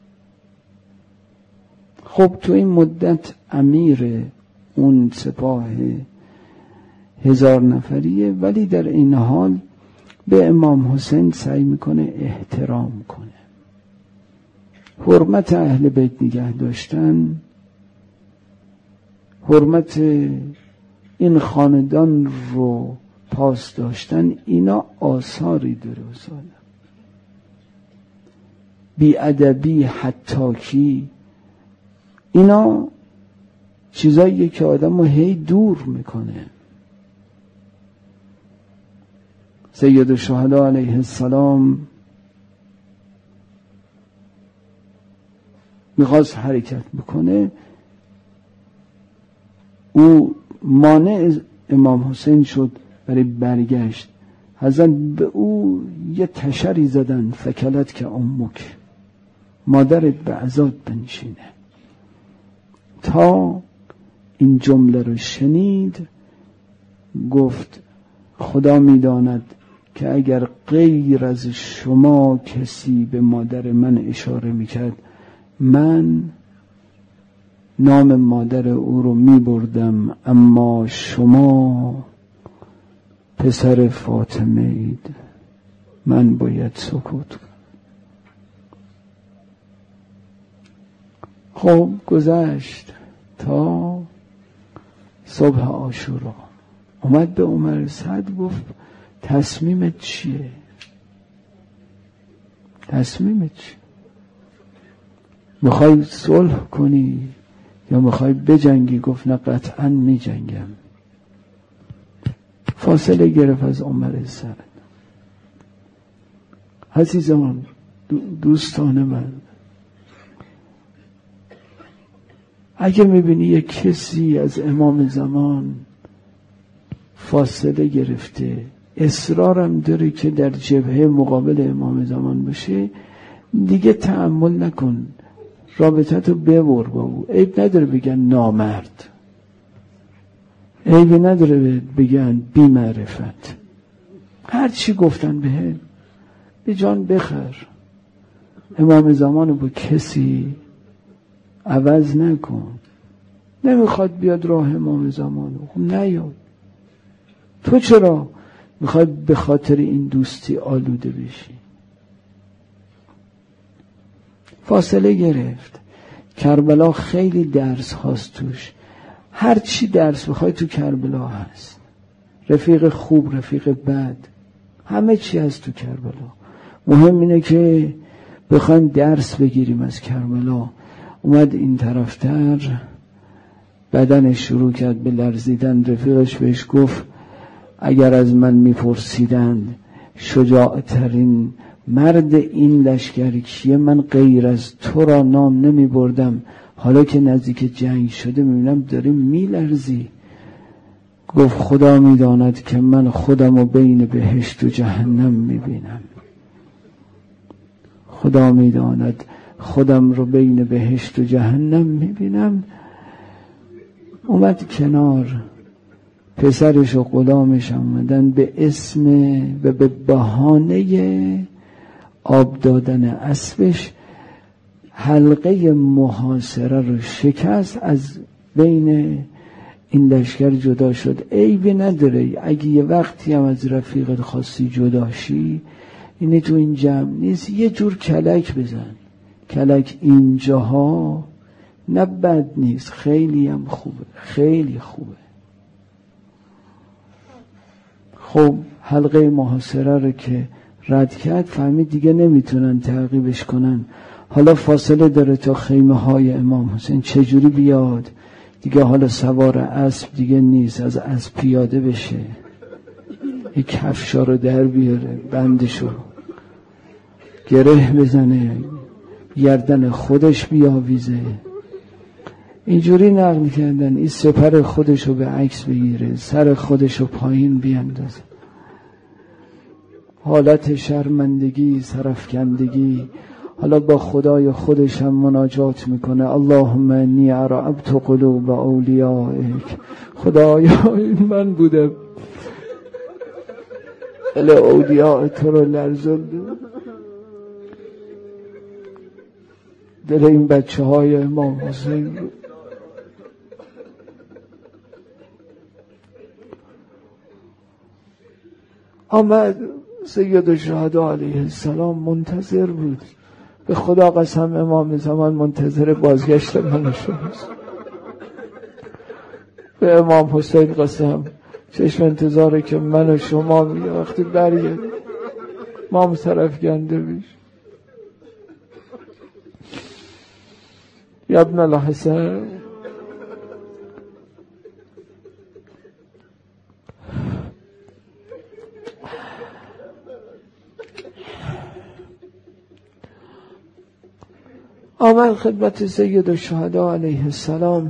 S1: خب تو این مدت امیر اون سپاه هزار نفریه، ولی در این حال به امام حسین سعی میکنه احترام کنه، حرمت اهل بیت نگه داشتن، حرمت این خاندان رو پاس داشتن. اینا آثاری داره استاد، بی‌ادبی، حتاکی، اینا چیزاییه که آدم رو هی دور میکنه. سید الشهدا علیه السلام میخواست حرکت بکنه، او مانع امام حسین شد برای برگشت. حضرت به او یه تشری زدن، فکلت که امک، مادرت به عزاد بنشینه. تا این جمله رو شنید گفت خدا میداند که اگر غیر از شما کسی به مادر من اشاره میکرد، من نام مادر او رو میبردم، اما شما پسر فاطمه اید، من باید سکوت کنم. خب گذشت تا صبح عاشورا، اومد به عمر سعد گفت تصمیمت چیه؟ تصمیمت چیه؟ میخوای صلح کنی یا میخوای بجنگی؟ گفت نه قطعا میجنگم. فاصله گرفت از عمر سعد. عزیزان دوستان من، اگه میبینی یک کسی از امام زمان فاصله گرفته، اصرارم داره که در جبهه مقابل امام زمان باشه، دیگه تأمل نکن، رابطتو ببر با او. عیب نداره بگن نامرد، عیب نداره بگن بی معرفت، هر چی گفتن به به جان بخر. امام زمانو با کسی عوض نکن. نمیخواد بیاد راه امام زمانو، خب نیاد. تو چرا میخوای به خاطر این دوستی آلوده بشی؟ فاصله گرفت. کربلا خیلی درس هاست توش، هر چی درس بخوای تو کربلا هست. رفیق خوب، رفیق بد، همه چی هست تو کربلا. مهم اینه که بخوایم درس بگیریم از کربلا. اومد این طرفتر، بدنش شروع کرد به لرزیدن. رفیقش بهش گفت اگر از من میپرسیدند شجاعترین مرد این لشکر کیه، من غیر از تو را نام نمی بردم. حالا که نزدیک جنگ شده میبینم داری میلرزی. گفت خدا میداند که من خودم رو بین بهشت و جهنم میبینم. خدا میداند خودم رو بین بهشت و جهنم میبینم. اومد کنار، پسرش و غلامش آمدن به اسم و به بهانه آب دادن اسبش حلقه محاصره رو شکست. از بین
S2: این لشکر جدا شد. عیبی نداره اگه یه وقتی هم از رفیقت خواستی جدا شی، اینه تو این جمع نیست، یه جور کلک بزن. کلک اینجاها نه بد نیست، خیلی هم خوبه، خیلی خوبه. خب حلقه محاصره رو که رد کرد، فهمید دیگه نمیتونن تعقیبش کنن. حالا فاصله داره تا خیمه های امام حسین، چجوری بیاد؟ دیگه حالا سوار اسب دیگه نیست، از اسب پیاده بشه، یک کفشا رو در بیاره، بندشو گره بزنه، گردن خودش بیاویزه. اینجوری نقل کردن این سپر خودشو به عکس بگیره، سر خودشو پایین بیاندازه، حالت شرمندگی، سرفکندگی. حالا با خدای خودش هم مناجات میکنه، اللهم انی ارعبت قلوب اولیائک. خدایا این من بودم، دل اولیاء تو رو لرزوندم، دل این بچه های امام حسین. آمد سید الشهدا علیه السلام، منتظر بود. به خدا قسم امام زمان منتظر بازگشت من و شماست. به امام حسین قسم چشم انتظاره که من و شما وقتی برگرد مام سرفکنده بیش. یا ابن الحسن، آمد خدمت سید الشهدا علیه السلام.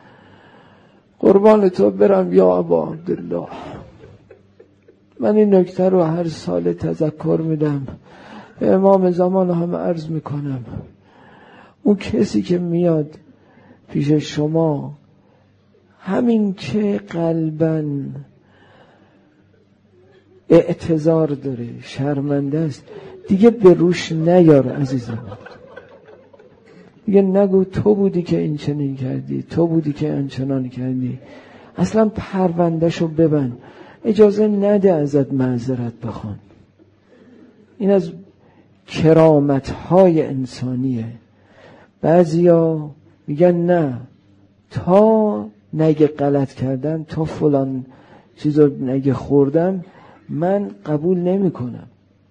S2: قربان تو برم یا ابا عبدالله، من این نکته رو هر سال تذکر میدم، به امام زمان هم عرض میکنم. اون کسی که میاد پیش شما، همین که قلباً اعتذار داره، شرمنده است، دیگه به روش نیار عزیزم. دیگه نگو تو بودی که این چنین کردی، تو بودی که این چنان کردی. اصلا پروندهشو ببند، اجازه نده ازت معذرت بخوان. این از کرامت‌های انسانیه. بعضیا میگن نه، تا نگه غلط کردم، تا فلان چیزو نگه خوردم، من قبول نمی کنم.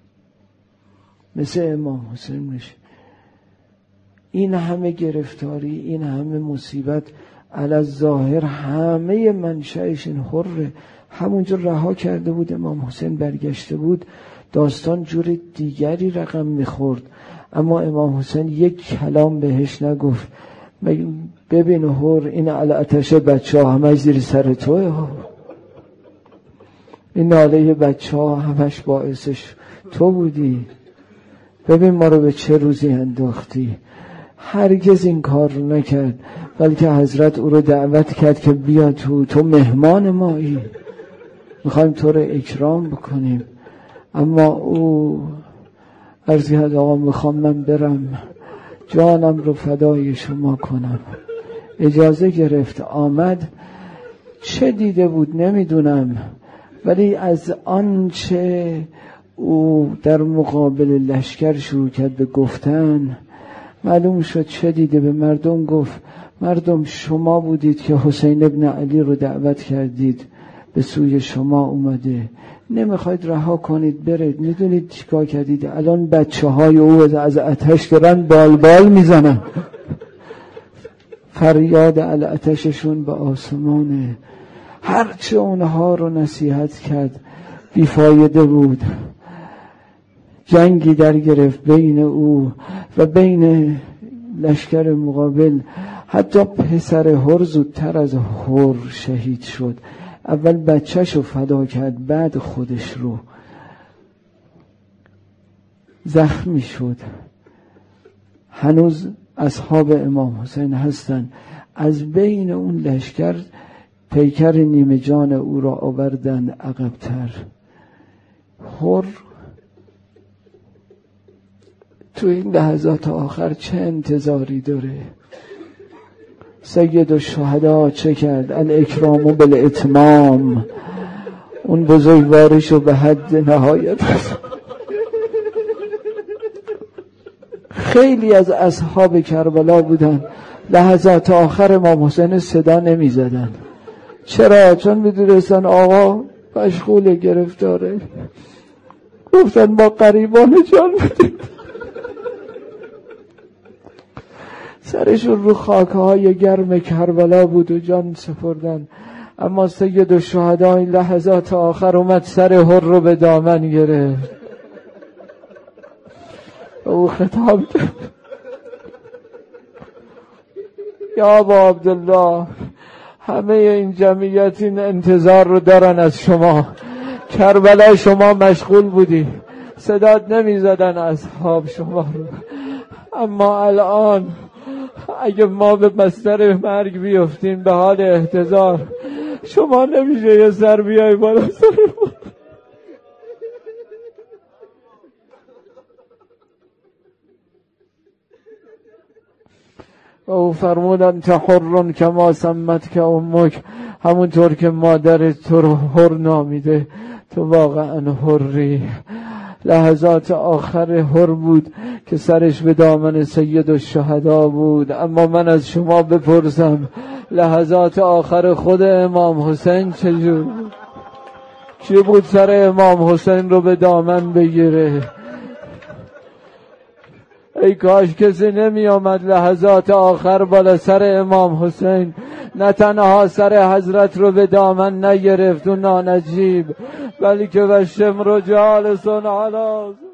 S2: مثل امام حسین میشه. این همه گرفتاری، این همه مصیبت، علی ظاهر همه منشأش این حره. همونجا رها کرده بود امام حسین، برگشته بود، داستان جور دیگری رقم میخورد. اما امام حسین یک کلام بهش نگفت. ببین حر، این علی آتش بچه ها همش زیر سر توه ها، این ناله بچه ها همش باعثش تو بودی، ببین ما رو به چه روزی انداختی. هرگز این کار رو نکرد، بلکه حضرت او رو دعوت کرد که بیا تو، تو مهمان مایی، میخوایم تو رو اکرام بکنیم. اما او عرض کرد آقا میخوام من برم، جانم رو فدای شما کنم. اجازه گرفت، آمد. چه دیده بود نمیدونم، ولی از آنچه او در مقابل لشکر شروع کرد به گفتن، معلوم شد چه دیده. به مردم گفت مردم شما بودید که حسین ابن علی رو دعوت کردید، به سوی شما اومده، نمیخواید رها کنید برید. میدونید چیکار کردید؟ الان بچه های او از آتش دارن بال بال میزنن، فریاد علی آتششون به آسمانه. هرچه اونها رو نصیحت کرد بیفایده بود. جنگی در گرفت بین او و بین لشکر مقابل. حتی پسر هر زودتر از هر شهید شد. اول بچه‌شو فدا کرد، بعد خودش رو. زخمی شد. هنوز اصحاب امام حسین هستن. از بین اون لشکر پیکر نیمه جان او را آوردن عقب‌تر. هر تو این لحظات آخر چه انتظاری داره؟ سید الشهدا چه کرد؟ الاکرام بالاتمام، اون بزرگواریشو به حد نهایت. خیلی از اصحاب کربلا بودن لحظات آخر امام حسین صدا نمی زدن. چرا؟ چون می دونستن آقا مشغول گرفتاره. گفتن ما قریبان جان بودیم. سرشون رو خاکهای گرم کربلا بود و جان سپردن. اما سید الشهدا این لحظات آخر اومد سر هر رو به دامن گرفت، او خطاب کرد یا ابا عبدالله، همه این جمعیت این انتظار رو دارن از شما. کربلا شما مشغول بودی، صدات نمی زدن اصحاب شما رو، اما الان اگه ما به بستر مرگ بیفتیم به حال احتضار، شما نمیشه یه سر بیای بالا سر ما. او فرمودن تحرن کما سمت که امک، همونطور که مادر تو رو حر نامیده تو واقعا حری. لحظات آخر حر بود که سرش به دامن سید الشهدا بود. اما من از شما بپرسم لحظات آخر خود امام حسین چجور بود؟ کی بود سر امام حسین رو به دامن بگیره؟ ای کاش کسی نمی آمد لحظات آخر بالا سر امام حسین، نه تنها سر حضرت رو به دامن نگرفت و نانجیب، بلکه و شمر و جالسون علاز